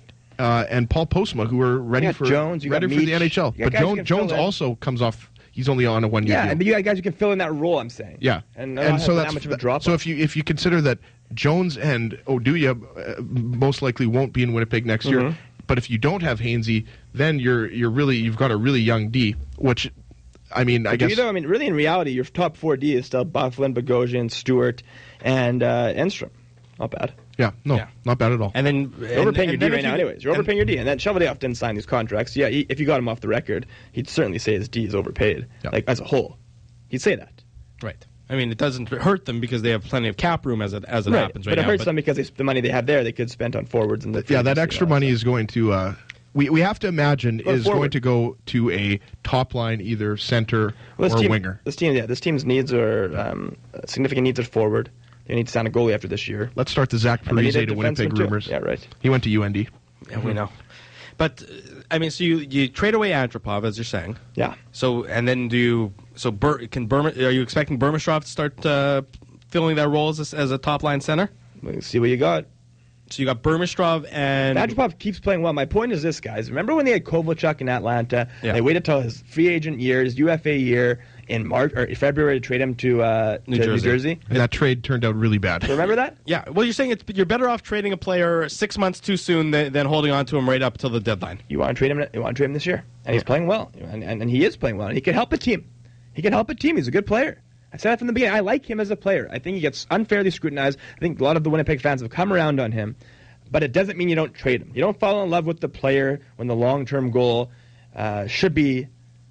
uh, and Paul Postma, who are ready You got for Jones, you got ready for the Meach, N H L. you got But guys who Jones, can fill Jones in. also comes off. He's only on a one year Yeah, deal. but you got guys who can fill in that role. I'm saying. Yeah, and, and so that that's much of a drop. So if you if you consider that Jones and Oduya uh, most likely won't be in Winnipeg next year, Mhm. but if you don't have Hainsey, then you're you're really you've got a really young D. Which, I mean, I Do guess you, though? I mean, really, in reality, your top four D is still Bufflin, Bogosian, Stewart, and uh, Enstrom. Not bad. yeah, no, Yeah. not bad at all. And then You're overpaying your D then right if now, you- anyways. You're and- overpaying your D, and then Cheveldayoff didn't sign these contracts. Yeah, he, if you got him off the record, he'd certainly say his D is overpaid, Yeah. like as a whole. He'd say that. Right. I mean, it doesn't hurt them because they have plenty of cap room as it as it right. happens right but it now. hurts them because they, the money they have there, they could spend on forwards and the yeah, that free agency extra and all money that is going to. Uh, we we have to imagine Go is forward. going to go to a top line, either center Well, this or team, winger. This team, yeah, this team's needs are um, significant needs at forward. They need to sign a goalie after this year. Let's start the Zach And they need Parise a to Winnipeg defenseman, too. rumors. Yeah, right. He went to U N D. Yeah, we know. But uh, I mean, so you, you trade away Antropov, as you're saying. Yeah. So and then do you? So Bur, can Burma, are you expecting Burmistrov to start uh, filling that role as a, as a top line center? Let's see what you got. So you got Burmistrov and Andropov keeps playing well. My point is this, guys. Remember when they had Kovalchuk in Atlanta? Yeah. They waited till his free agent year, his U F A year in March or February to trade him to, uh, New to Jersey. New Jersey. And that trade turned out really bad. Remember that? yeah. Well, you're saying it's you're better off trading a player six months too soon than, than holding on to him right up till the deadline. You want to trade him? You want to trade him this year, and he's playing well, and, and, and he is playing well. And he can help a team. He can help a team. He's a good player. I said that from the beginning. I like him as a player. I think he gets unfairly scrutinized. I think a lot of the Winnipeg fans have come around on him, but it doesn't mean you don't trade him. You don't fall in love with the player when the long-term goal uh, should be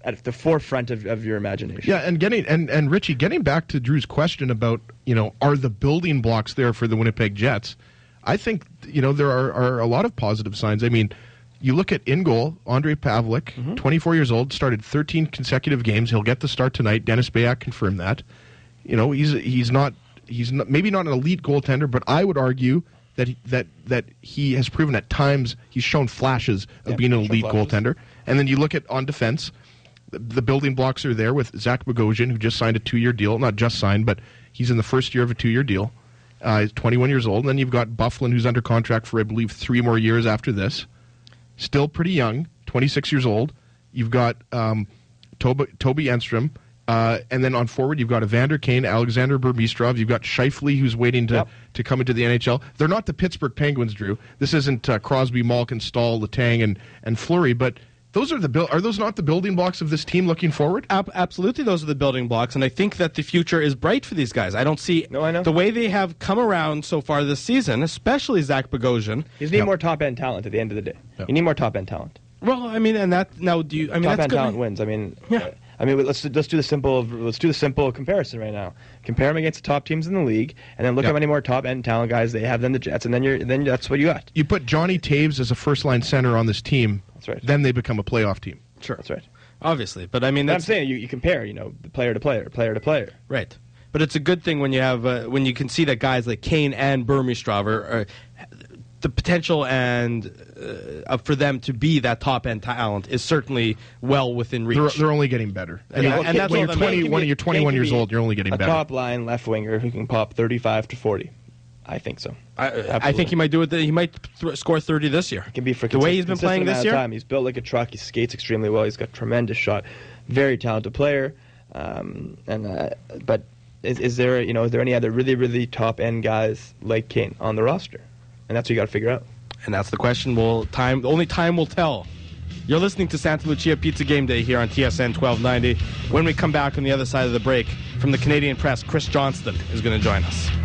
at the forefront of, of your imagination. Yeah, and getting and, and Richie, getting back to Drew's question about, you know, are the building blocks there for the Winnipeg Jets? I think, you know, there are, are a lot of positive signs. I mean, you look at in goal, Andre Pavlik, mm-hmm. twenty-four years old, started thirteen consecutive games. He'll get the start tonight. Dennis Bayak confirmed that. You know, he's he's not he's not, maybe not an elite goaltender, but I would argue that he, that that he has proven at times he's shown flashes of yeah, being an elite flashes. goaltender. And then you look at on defense, the, the building blocks are there with Zach Bogosian, who just signed a two-year deal. Not just signed, but he's in the first year of a two-year deal. Uh, he's twenty-one years old. And then you've got Byfuglien, who's under contract for, I believe, three more years after this. Still pretty young, twenty-six years old. You've got um, Toby, Toby Enstrom. Uh, and then on forward, you've got Evander Kane, Alexander Burmistrov. You've got Scheifele, who's waiting to, yep. to come into the N H L. They're not the Pittsburgh Penguins, Drew. This isn't uh, Crosby, Malkin, Stahl, Letang, and, and Fleury. But those are the bu- are those not the building blocks of this team looking forward? Ab- absolutely, those are the building blocks, and I think that the future is bright for these guys. I don't see no, I know. the way they have come around so far this season, especially Zach Bogosian. You need yep. more top-end talent at the end of the day. Yep. You need more top-end talent. Well, I mean, and that now do you? I mean, top that's end good. talent wins. I mean, yeah. Uh, I mean, let's let's do the simple let's do the simple comparison right now. Compare them against the top teams in the league, and then look yep. how many more top end talent guys they have than the Jets, and then you're then that's what you got. You put Johnny Taves as a first line center on this team. That's right. Then they become a playoff team. Sure, that's right. Obviously, but I mean, but that's, I'm saying you, you compare, you know, player to player, player to player. Right. But it's a good thing when you have uh, when you can see that guys like Kane and Burmistrov are, are the potential and uh, for them to be that top end talent is certainly well within reach. They're, they're only getting better. I mean, and, and that's when all you're that twenty, matters. when you're twenty-one years be old, you're only getting a better. A top line left winger who can pop thirty-five to forty. I think so. I, I think he might do it. He might th- score thirty this year. It can be for the way he's been playing this year. Time. He's built like a truck. He skates extremely well. He's got tremendous shot. Very talented player. Um, and uh, but is, is there you know is there any other really really top end guys like Kane on the roster? And that's what you got to figure out. And that's the question. Will time only time will tell. You're listening to Santa Lucia Pizza Game Day here on T S N twelve ninety. When we come back on the other side of the break from the Canadian Press, Chris Johnston is going to join us.